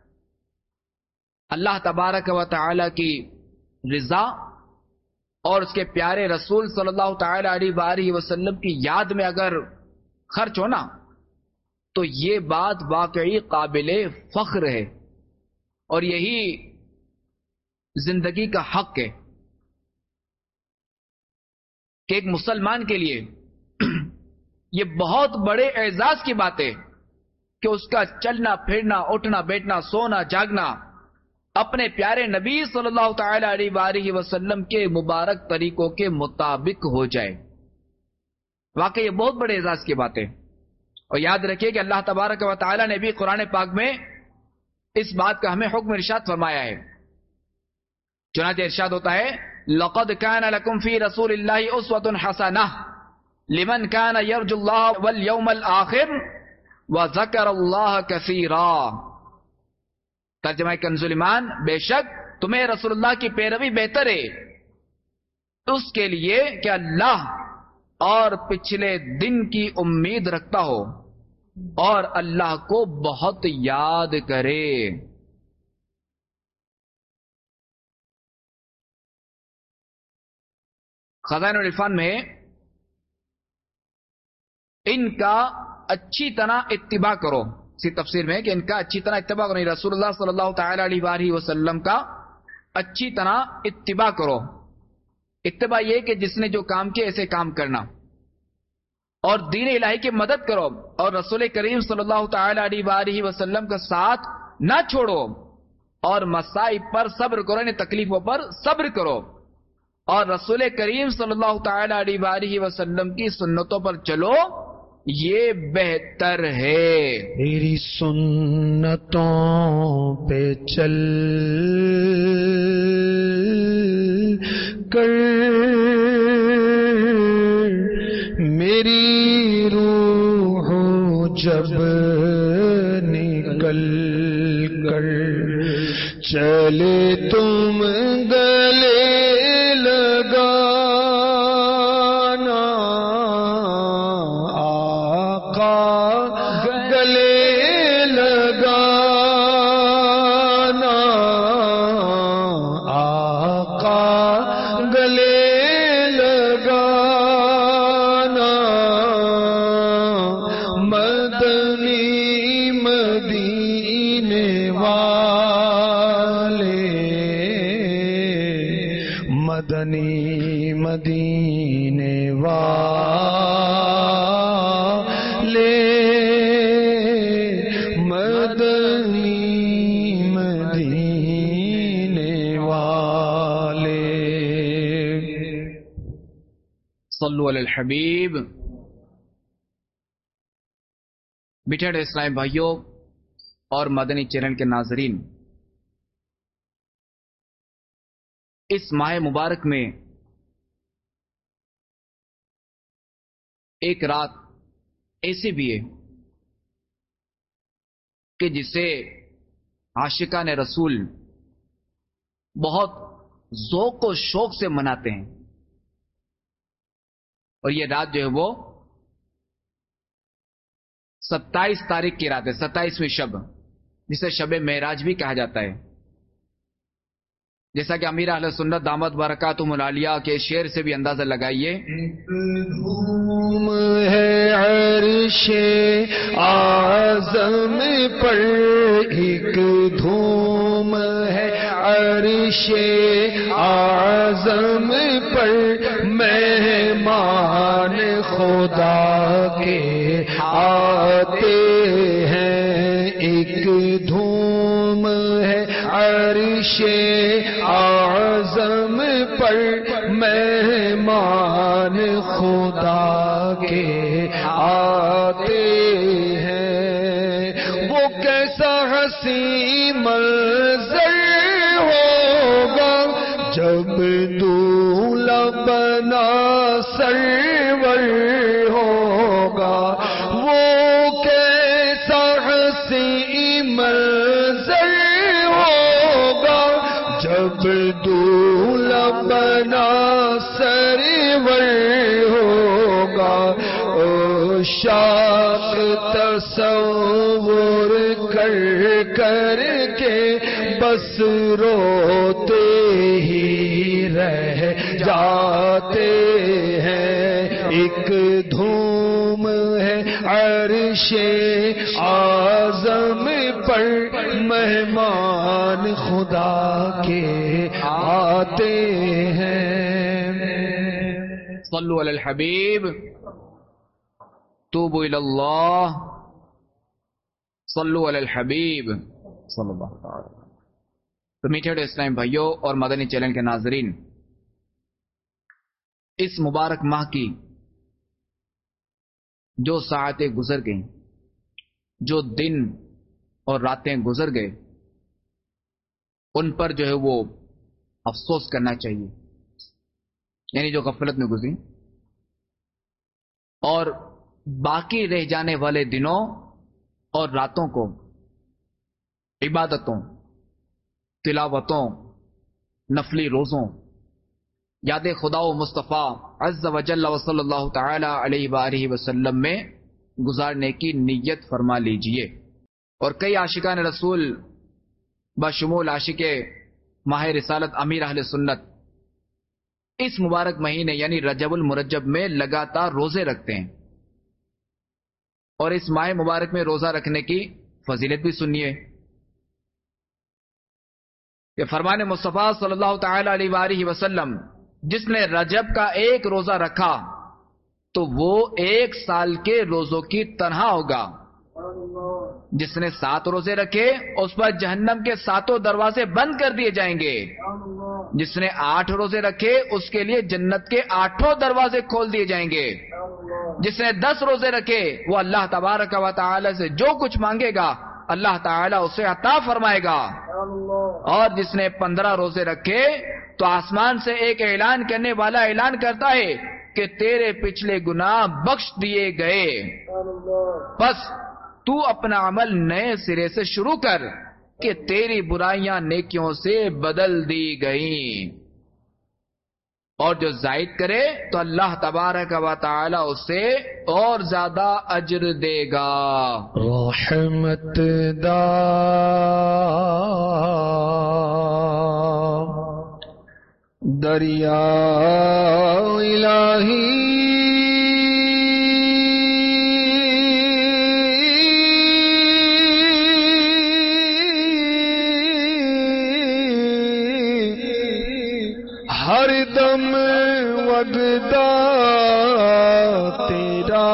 اللہ تبارک و تعالی کی رضا اور اس کے پیارے رسول صلی اللہ تعالی علیہ وآلہ وسلم کی یاد میں اگر خرچ ہونا، تو یہ بات واقعی قابل فخر ہے، اور یہی زندگی کا حق ہے کہ ایک مسلمان کے لیے یہ بہت بڑے اعزاز کی بات ہے کہ اس کا چلنا پھرنا، اٹھنا بیٹھنا، سونا جاگنا اپنے پیارے نبی صلی اللہ تعالی علیہ وآلہ وسلم کے مبارک طریقوں کے مطابق ہو جائے۔ واقعی یہ بہت بڑے اعزاز کی بات ہے، اور یاد رکھیے کہ اللہ تبارک و تعالی نے بھی قرآن پاک میں اس بات کا ہمیں حکم ارشاد فرمایا ہے۔ چنانچہ ارشاد ہوتا ہے لَقَدْ كَانَ لَكُمْ فِي رَسُولِ اللَّهِ أُسْوَةٌ حَسَنَةٌ لِمَنْ كَانَ يَرْجُو اللَّهَ وَالْيَوْمَ الْآخِرَ وَذَكَرَ اللَّهَ كَثِيرًا۔ ترجمہ کنز ایمان، بے شک تمہیں رسول اللہ کی پیروی بہتر ہے اس کے لیے کہ اللہ اور پچھلے دن کی امید رکھتا ہو اور اللہ کو بہت یاد کرے۔ خزائن العرفان میں ان کا اچھی طرح اتباع کرو، اسی تفسیر میں کہ ان کا اچھی طرح اتباع کرو، رسول اللہ صلی اللہ تعالی علیہ وآلہ وسلم کا اچھی طرح اتباع کرو۔ اتباع یہ کہ جس نے جو کام کیا ایسے کام کرنا، اور دین الہی کی مدد کرو، اور رسول کریم صلی اللہ تعالی علیہ وآلہ وسلم کا ساتھ نہ چھوڑو، اور مصائب پر صبر کرو، یعنی تکلیفوں پر صبر کرو، اور رسول کریم صلی اللہ تعالی علیہ وآلہ وسلم کی سنتوں پر چلو، یہ بہتر ہے۔ میری سنتوں پہ چل کر میری روح جب نکل کر چلے تم گلے لگانا آقا گلے لگانا آقا گلے لگانا مدنی مدینے والے مدنی مدینے والے مدنی مدینے والے صلو علی الحبیب. میٹھے اسلام بھائیوں اور مدنی چینل کے ناظرین، اس ماہ مبارک میں ایک رات ایسی بھی ہے کہ جسے عاشقان رسول بہت ذوق و شوق سے مناتے ہیں، اور یہ رات جو ہے وہ ستائیس تاریخ کی رات ہے، ستائیسویں شب، جسے شب معراج بھی کہا جاتا ہے. جیسا کہ امیر اہل سنت دامت برکاتہم العالیہ کے شعر سے بھی اندازہ لگائیے. دھوم ہے عرش اعظم پر، ایک دھوم ہے عرش اعظم پر، مہمان خدا کے آتے ہیں. ایک دھوم ہے عرش اعظم پر، مہمان خدا کے آتے ہیں. وہ کیسا حسین منظر ہوگا جب دولہا بنا سرور ہوگا. وہ کیسا حسین منظر ہوگا جب دولہا بنا سرور ہوگا. عشاق تصور کر کر کے بس روتے ہی رہ جاتے ہیں. ایک دھوم ہے عرش اعظم پر، مہمان خدا کے آتے ہیں. صلو علی الحبیب. توبوا الی اللہ. صلو علی الحبیب صلی اللہ علیہ وسلم. تو میٹھے اسلام بھائیوں اور مدنی چینل کے ناظرین، اس مبارک ماہ کی جو ساعتیں گزر گئیں، جو دن اور راتیں گزر گئے، ان پر جو ہے وہ افسوس کرنا چاہیے، یعنی جو غفلت میں گزری. اور باقی رہ جانے والے دنوں اور راتوں کو عبادتوں، تلاوتوں، نفلی روزوں، یاد خدا و مصطفیٰ عز و جل و صلی اللہ تعالی علیہ وآلہ وسلم میں گزارنے کی نیت فرما لیجئے. اور کئی عاشقان رسول بشمول عاشق ماہ رسالت امیر اہل سنت اس مبارک مہینے یعنی رجب المرجب میں لگاتار روزے رکھتے ہیں، اور اس ماہ مبارک میں روزہ رکھنے کی فضیلت بھی سنیے. کہ فرمان مصطفیٰ صلی اللہ تعالی علیہ وآلہ وسلم، جس نے رجب کا ایک روزہ رکھا تو وہ ایک سال کے روزوں کی تنہا ہوگا. جس نے سات روزے رکھے اس پر جہنم کے ساتوں دروازے بند کر دیے جائیں گے. جس نے آٹھ روزے رکھے اس کے لیے جنت کے آٹھوں دروازے کھول دیے جائیں گے. جس نے دس روزے رکھے وہ اللہ تبارک و تعالی سے جو کچھ مانگے گا اللہ تعالی اسے عطا فرمائے گا. اور جس نے پندرہ روزے رکھے تو آسمان سے ایک اعلان کرنے والا اعلان کرتا ہے کہ تیرے پچھلے گناہ بخش دیے گئے، بس تو اپنا عمل نئے سرے سے شروع کر کہ تیری برائیاں نیکیوں سے بدل دی گئیں، اور جو زائد کرے تو اللہ تبارک و تعالی اسے اور زیادہ اجر دے گا۔ رحمت دا دریا الہی ہر دم وگدا تیرا،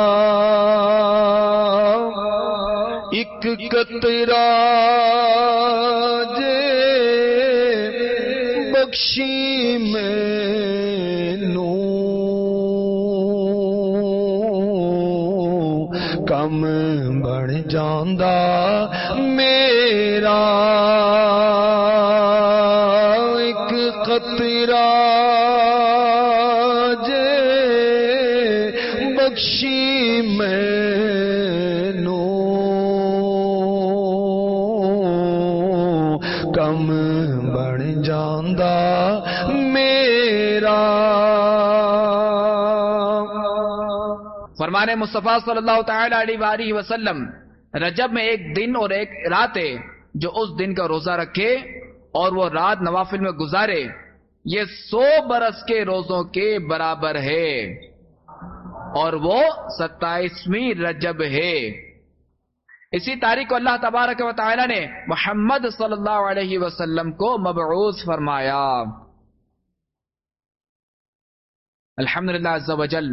ایک قطرہ جے بخشی مینوں، کم بن جاندا میرا ایک قطرہ جے بخشی مینوں، کم بن جاندا میرا۔ فرمان مصطفیٰ صلی اللہ تعالی علیہ وآلہ وسلم رجب میں ایک دن اور ایک رات ہے، جو اس دن کا روزہ رکھے اور وہ رات نوافل میں گزارے، یہ سو برس کے روزوں کے برابر ہے، اور وہ ستائیسویں رجب ہے۔ اسی تاریخ کو اللہ تبارک و تعالی نے محمد صلی اللہ علیہ وسلم کو مبعوث فرمایا۔ الحمدللہ عز و جل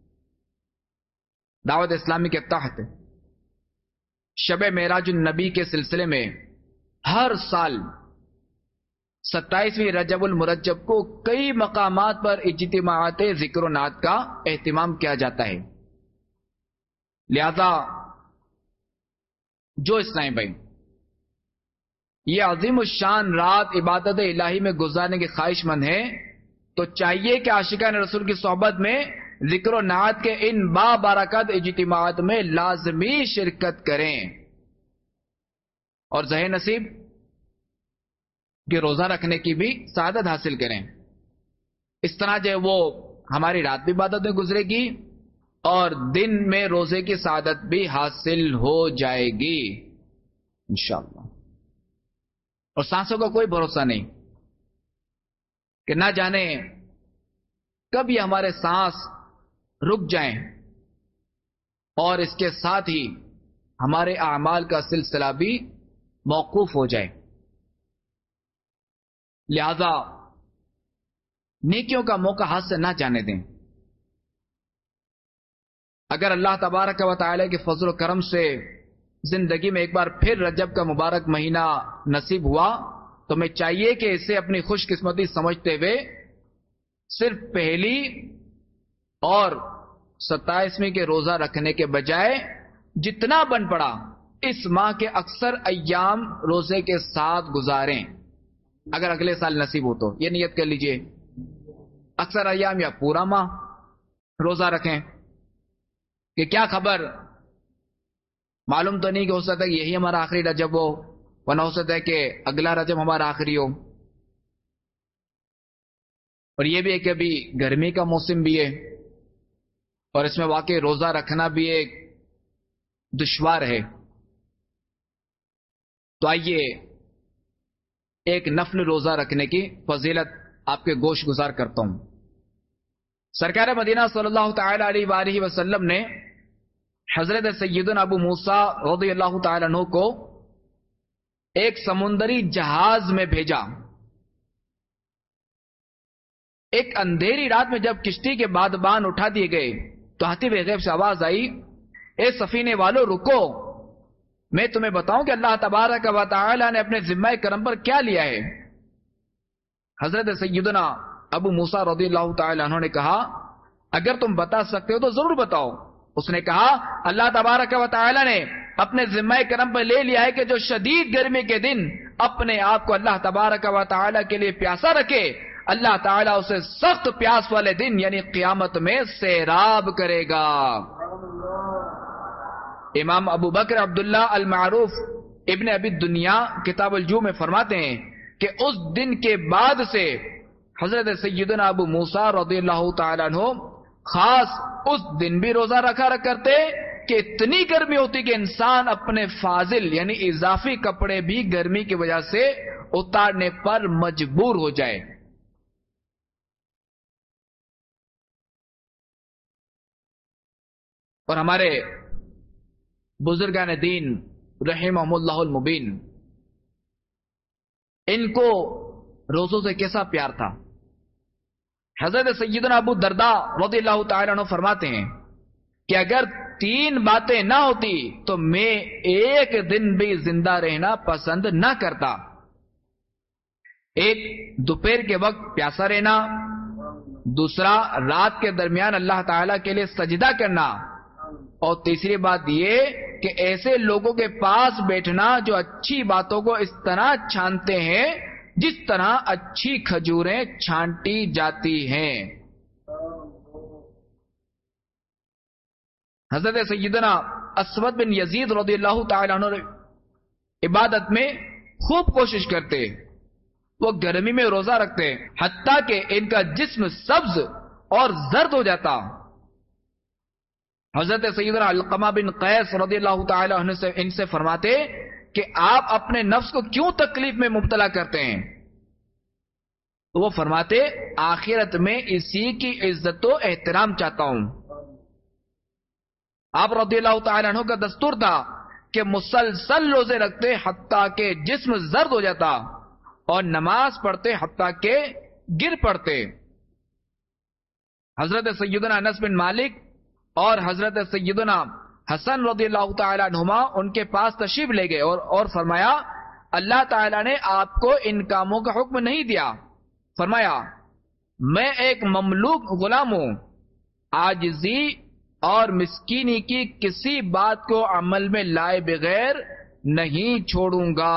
دعوت اسلامی کے تحت شب معراج النبی کے سلسلے میں ہر سال ستائیسویں رجب المرجب کو کئی مقامات پر اجتماعات ذکر و نعت کا اہتمام کیا جاتا ہے۔ لہذا جو اسلامی بھائی یہ عظیم الشان رات عبادت الہی میں گزارنے کے خواہش مند ہیں تو چاہیے کہ عاشقان رسول کی صحبت میں ذکر و نعت کے ان بابرکت اجتماعات میں لازمی شرکت کریں، اور ذہن نصیب کہ روزہ رکھنے کی بھی سعادت حاصل کریں۔ اس طرح جو وہ ہماری رات بھی عبادت میں گزرے گی اور دن میں روزے کی سعادت بھی حاصل ہو جائے گی انشاءاللہ۔ اور سانسوں کا کوئی بھروسہ نہیں کہ نہ جانے کب یہ ہمارے سانس رک جائیں اور اس کے ساتھ ہی ہمارے اعمال کا سلسلہ بھی موقوف ہو جائے۔ لہذا نیکیوں کا موقع ہاتھ سے نہ جانے دیں۔ اگر اللہ تبارک و تعالی کے فضل و کرم سے زندگی میں ایک بار پھر رجب کا مبارک مہینہ نصیب ہوا تو میں چاہیے کہ اسے اپنی خوش قسمتی سمجھتے ہوئے صرف پہلی اور ستائیسویں کے روزہ رکھنے کے بجائے جتنا بن پڑا اس ماہ کے اکثر ایام روزے کے ساتھ گزاریں، اگر اگلے سال نصیب ہو تو یہ نیت کر لیجئے اکثر ایام یا پورا ماہ روزہ رکھیں، کہ کیا خبر معلوم تو نہیں کہ ہو سکتا ہے کہ یہی ہمارا آخری رجب ہو، ورنہ ہو سکتا ہے کہ اگلا رجب ہمارا آخری ہو، اور یہ بھی ہے کہ ابھی گرمی کا موسم بھی ہے اور اس میں واقعی روزہ رکھنا بھی ایک دشوار ہے۔ تو آئیے ایک نفل روزہ رکھنے کی فضیلت آپ کے گوش گزار کرتا ہوں۔ سرکار مدینہ صلی اللہ تعالی علیہ وآلہ وسلم نے حضرت سیدنا ابو موسیٰ رضی اللہ تعالی عنہ کو ایک سمندری جہاز میں بھیجا۔ ایک اندھیری رات میں جب کشتی کے بادبان اٹھا دیے گئے تو ہاتھی غیب سے آواز آئی، اے سفینے والو رکو، میں تمہیں بتاؤں کہ اللہ تبارک و تعالی نے اپنے ذمہ کرم پر کیا لیا ہے۔ حضرت سیدنا ابو موسیٰ رضی اللہ تعالی عنہ نے کہا، اگر تم بتا سکتے ہو تو ضرور بتاؤ۔ اس نے کہا، اللہ تبارک و تعالی نے اپنے ذمہ کرم پر لے لیا ہے کہ جو شدید گرمی کے دن اپنے آپ کو اللہ تبارک و تعالی کے لیے پیاسا رکھے، اللہ تعالیٰ اسے سخت پیاس والے دن یعنی قیامت میں سیراب کرے گا۔ امام ابو بکر عبداللہ المعروف ابن ابی دنیا کتاب الجو میں فرماتے ہیں کہ اس دن کے بعد سے حضرت سیدنا ابو موسیٰ رضی اللہ تعالیٰ عنہ خاص اس دن بھی روزہ رکھا رکھ کرتے کہ اتنی گرمی ہوتی کہ انسان اپنے فاضل یعنی اضافی کپڑے بھی گرمی کی وجہ سے اتارنے پر مجبور ہو جائے۔ اور ہمارے بزرگان دین رحمہم اللہ المبین، ان کو روزوں سے کیسا پیار تھا۔ حضرت سیدنا ابو درداء رضی اللہ تعالیٰ عنہ فرماتے ہیں کہ اگر تین باتیں نہ ہوتی تو میں ایک دن بھی زندہ رہنا پسند نہ کرتا۔ ایک، دوپہر کے وقت پیاسا رہنا، دوسرا رات کے درمیان اللہ تعالیٰ کے لیے سجدہ کرنا، اور تیسری بات یہ کہ ایسے لوگوں کے پاس بیٹھنا جو اچھی باتوں کو اس طرح چھانتے ہیں جس طرح اچھی کھجوریں چھانٹی جاتی ہیں۔ حضرت سیدنا اسود بن یزید رضی اللہ تعالیٰ عنہ عبادت میں خوب کوشش کرتے، وہ گرمی میں روزہ رکھتے حتیٰ کہ ان کا جسم سبز اور زرد ہو جاتا۔ حضرت سیدنا علقمہ بن قیس رضی اللہ تعالیٰ عنہ سے ان سے فرماتے کہ آپ اپنے نفس کو کیوں تکلیف میں مبتلا کرتے ہیں؟ تو وہ فرماتے آخرت میں اسی کی عزت و احترام چاہتا ہوں۔ آپ رضی اللہ تعالیٰ عنہ کا دستور تھا کہ مسلسل روزے رکھتے حتیٰ کہ جسم زرد ہو جاتا اور نماز پڑھتے حتیٰ کہ گر پڑتے۔ حضرت سیدنا انس بن مالک اور حضرت سیدنا حسن رضی اللہ تعالیٰ عنہما ان کے پاس تشریف لے گئے اور اور فرمایا اللہ تعالیٰ نے آپ کو ان کاموں کا حکم نہیں دیا۔ فرمایا میں ایک مملوک غلام ہوں، عاجزی اور مسکینی کی کسی بات کو عمل میں لائے بغیر نہیں چھوڑوں گا۔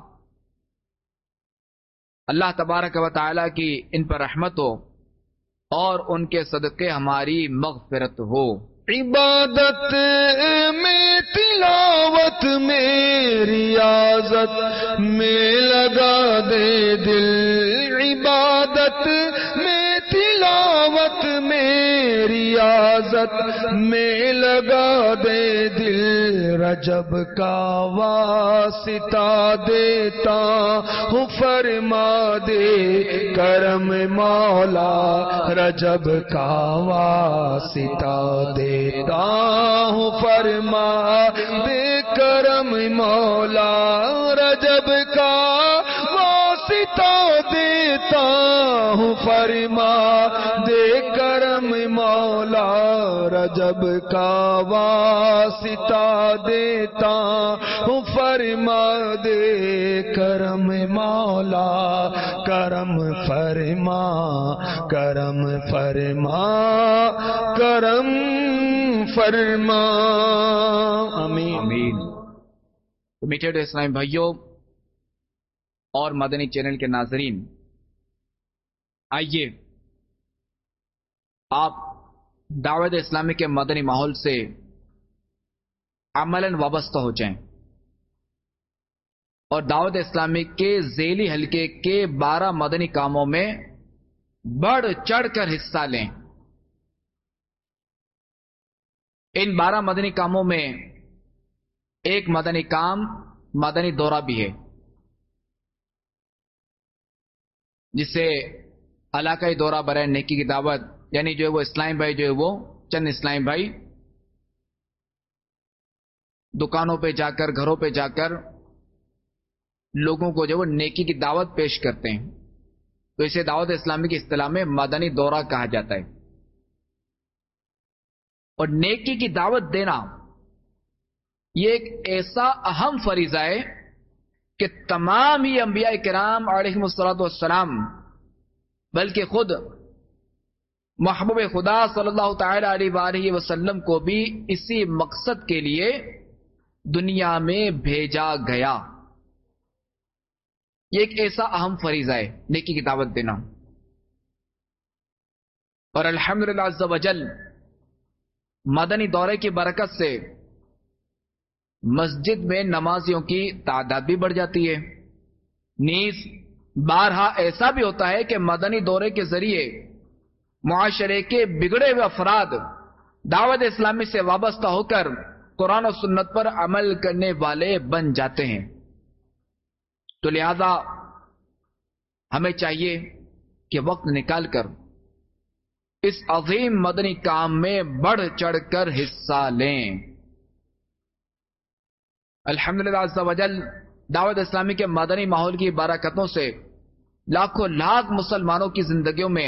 اللہ تبارک و تعالیٰ کی ان پر رحمت ہو اور ان کے صدقے ہماری مغفرت ہو۔ عبادت میں تلاوت میں ریاضت میں لگا دے دل، عبادت میں تلاوت میں ریاضت میں لگا دے دل، رجب کا واسطہ دیتا ہوں فرما دے کرم مولا، رجب کا واسطہ دے دیتا ہوں فرما دے کرم مولا، رجب کا واسطہ دیتا ہوں فرما دے کرم مولا، رجب کا واسطہ دیتا ہوں فرما دے کرم مولا، کرم فرما کرم فرما کرم فرما آمین آمین۔ تو میٹھے اسلامی بھائیوں اور مدنی چینل کے ناظرین، آئیے آپ دعوت اسلامی کے مدنی ماحول سے عملاً وابستہ ہو جائیں اور دعوت اسلامی کے ذیلی حلقے کے بارہ مدنی کاموں میں بڑھ چڑھ کر حصہ لیں۔ ان بارہ مدنی کاموں میں ایک مدنی کام مدنی دورہ بھی ہے، جسے علاقائی دورہ برائے نیکی کی دعوت، یعنی جو ہے وہ اسلام بھائی جو ہے وہ چند اسلام بھائی دکانوں پہ جا کر گھروں پہ جا کر لوگوں کو جو وہ نیکی کی دعوت پیش کرتے ہیں، تو اسے دعوت اسلامی کی اصطلاح میں مدنی دورہ کہا جاتا ہے۔ اور نیکی کی دعوت دینا یہ ایک ایسا اہم فریضہ ہے کہ تمام ہی انبیاء کرام علیہم الصلوۃ والسلام، بلکہ خود محبوب خدا صلی اللہ تعالی علیہ وآلہ وسلم کو بھی اسی مقصد کے لیے دنیا میں بھیجا گیا۔ یہ ایک ایسا اہم فریضہ ہے نیکی کی دعوت دینا۔ اور الحمدللہ عز و جل مدنی دورے کی برکت سے مسجد میں نمازیوں کی تعداد بھی بڑھ جاتی ہے. نیز بارہا ایسا بھی ہوتا ہے کہ مدنی دورے کے ذریعے معاشرے کے بگڑے ہوئے افراد دعوت اسلامی سے وابستہ ہو کر قرآن و سنت پر عمل کرنے والے بن جاتے ہیں. تو لہذا ہمیں چاہیے کہ وقت نکال کر اس عظیم مدنی کام میں بڑھ چڑھ کر حصہ لیں. الحمدللہ عز و جل دعوت اسلامی کے مدنی ماحول کی برکتوں سے لاکھوں لاکھ مسلمانوں کی زندگیوں میں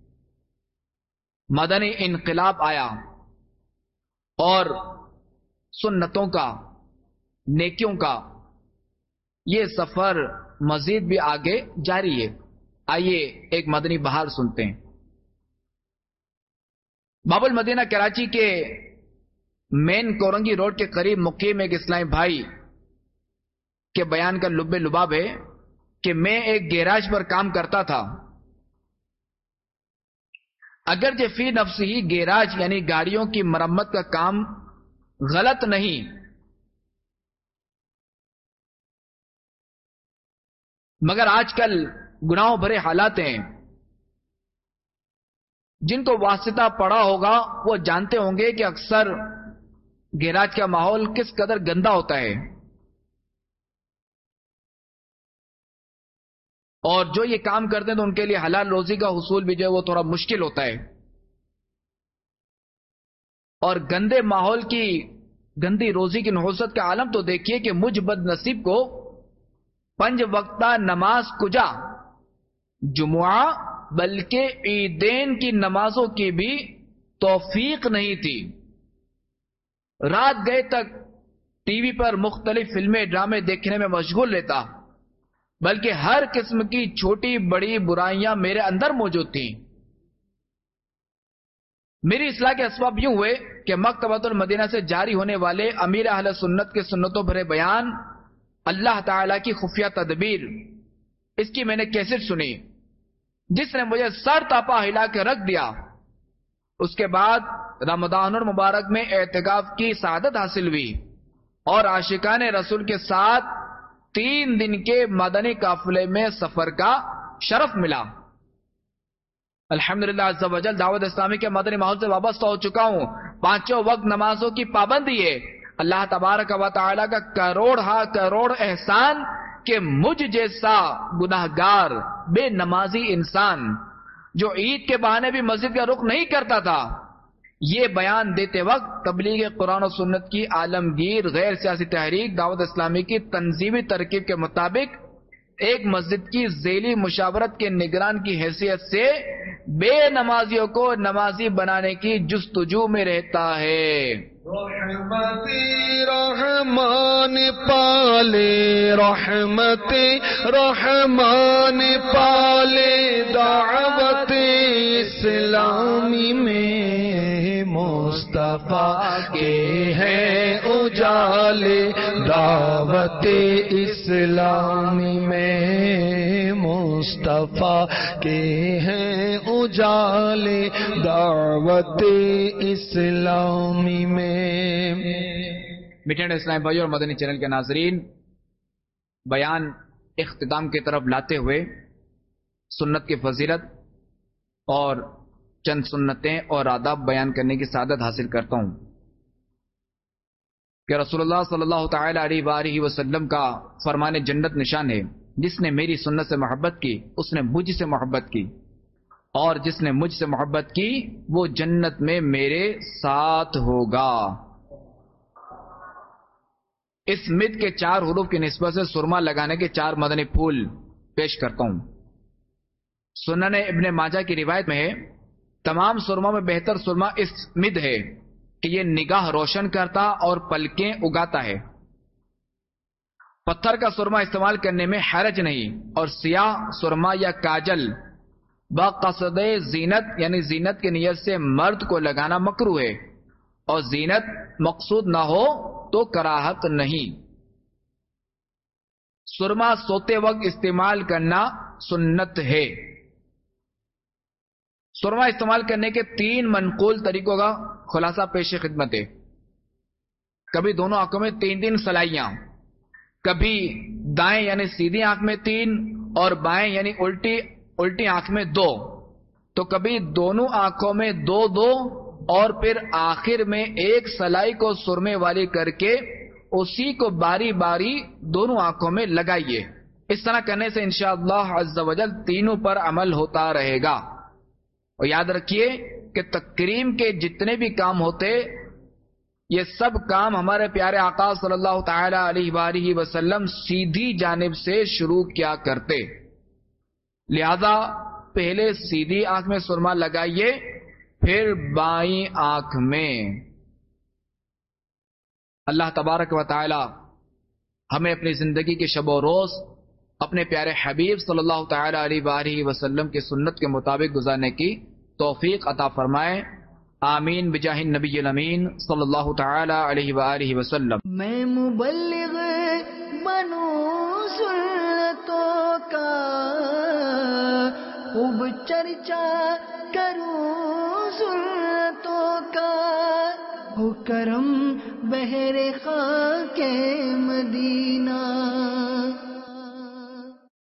مدنی انقلاب آیا اور سنتوں کا، نیکیوں کا یہ سفر مزید بھی آگے جاری ہے. آئیے ایک مدنی بہار سنتے ہیں. باب المدینہ کراچی کے مین کورنگی روڈ کے قریب مقیم ایک اسلامی بھائی کے بیان کا لب لباب ہے کہ میں ایک گیراج پر کام کرتا تھا. اگرچہ فی نفس ہی گیراج یعنی گاڑیوں کی مرمت کا کام غلط نہیں، مگر آج کل گناہوں بھرے حالات ہیں. جن کو واسطہ پڑا ہوگا وہ جانتے ہوں گے کہ اکثر گیراج کا ماحول کس قدر گندا ہوتا ہے، اور جو یہ کام کرتے ہیں تو ان کے لیے حلال روزی کا حصول بھی جو ہے وہ تھوڑا مشکل ہوتا ہے. اور گندے ماحول کی، گندی روزی کی نحوست کا عالم تو دیکھیے کہ مجھ بد نصیب کو پنج وقتہ نماز کجا، جمعہ بلکہ عیدین کی نمازوں کی بھی توفیق نہیں تھی. رات گئے تک ٹی وی پر مختلف فلمیں ڈرامے دیکھنے میں مشغول رہتا، بلکہ ہر قسم کی چھوٹی بڑی برائیاں میرے اندر موجود تھیں. میری اصلاح کے اسباب یوں ہوئے کہ مکتبۃ المدینہ سے جاری ہونے والے امیر اہل سنت کے سنتوں بھرے بیان، اللہ تعالی کی خفیہ تدبیر، اس کی میں نے کیسٹ سنی جس نے مجھے سر تاپا ہلا کے رکھ دیا. اس کے بعد رمضان المبارک میں اعتکاف کی سعادت حاصل ہوئی اور عاشقان رسول کے ساتھ تین دن کے مدنی قافلے میں سفر کا شرف ملا. الحمدللہ عز و جل دعوت اسلامی کے مدنی ماحول سے وابستہ ہو چکا ہوں. پانچوں وقت نمازوں کی پابندی ہے. اللہ تبارک و تعالی کا کروڑ ہا کروڑ احسان کہ مجھ جیسا گناہگار بے نمازی انسان جو عید کے بہانے بھی مسجد کا رخ نہیں کرتا تھا، یہ بیان دیتے وقت تبلیغ قرآن و سنت کی عالمگیر غیر سیاسی تحریک دعوت اسلامی کی تنظیمی ترکیب کے مطابق ایک مسجد کی ذیلی مشاورت کے نگران کی حیثیت سے بے نمازیوں کو نمازی بنانے کی جستجو میں رہتا ہے. رحمتی رحمان پالے، رحمتی رحمان پالے، دعوت اسلامی میں مصطفیٰ کے ہیں اجالے، دعوت اسلامی میں مصطفیٰ کے ہیں اجالے، دعوت اسلامی میں. میٹھے اسلام بھائی اور مدنی چینل کے ناظرین، بیان اختتام کی طرف لاتے ہوئے سنت کی فضیلت اور چند سنتیں اور آداب بیان کرنے کی سعادت حاصل کرتا ہوں کہ رسول اللہ صلی اللہ تعالی علیہ وآلہ وسلم کا فرمان جنت نشان ہے، جس نے میری سنت سے محبت کی اس نے مجھ سے محبت کی، اور جس نے مجھ سے محبت کی وہ جنت میں میرے ساتھ ہوگا. اس مد کے چار حروف کی نسبت سے سرما لگانے کے چار مدنی پھول پیش کرتا ہوں. سنن ابن ماجہ کی روایت میں ہے، تمام سرما میں بہتر سرما اس مد ہے کہ یہ نگاہ روشن کرتا اور پلکیں اگاتا ہے. پتھر کا سرما استعمال کرنے میں حرج نہیں، اور سیاہ سرما یا کاجل بقصد زینت یعنی زینت کی نیت سے مرد کو لگانا مکروہ ہے، اور زینت مقصود نہ ہو تو کراہت نہیں. سرما سوتے وقت استعمال کرنا سنت ہے. سرما استعمال کرنے کے تین منقول طریقوں کا خلاصہ پیش خدمت ہے. کبھی دونوں آنکھوں میں تین تین سلائیاں، کبھی دائیں یعنی سیدھی آنکھ میں تین اور بائیں یعنی الٹی الٹی آنکھ میں دو، تو کبھی دونوں آنکھوں میں دو دو اور پھر آخر میں ایک سلائی کو سرمے والی کر کے اسی کو باری باری دونوں آنکھوں میں لگائیے. اس طرح کرنے سے انشاءاللہ عز و جل تینوں پر عمل ہوتا رہے گا. اور یاد رکھیے کہ تکریم کے جتنے بھی کام ہوتے یہ سب کام ہمارے پیارے آقا صلی اللہ تعالی علیہ وآلہ وسلم سیدھی جانب سے شروع کیا کرتے. لہذا پہلے سیدھی آنکھ میں سرما لگائیے، پھر بائیں آنکھ میں. اللہ تبارک و تعالی ہمیں اپنی زندگی کے شب و روز اپنے پیارے حبیب صلی اللہ تعالی علیہ وآلہ وسلم کی سنت کے مطابق گزارنے کی توفیق عطا فرمائے. آمین بجاہ النبی الامین صلی اللہ تعالی علیہ وآلہ وسلم. میں مبلغ بنوں سنتوں کا، خوب چرچا کروں سنتوں کا، ہو کرم بہر خاک مدینہ.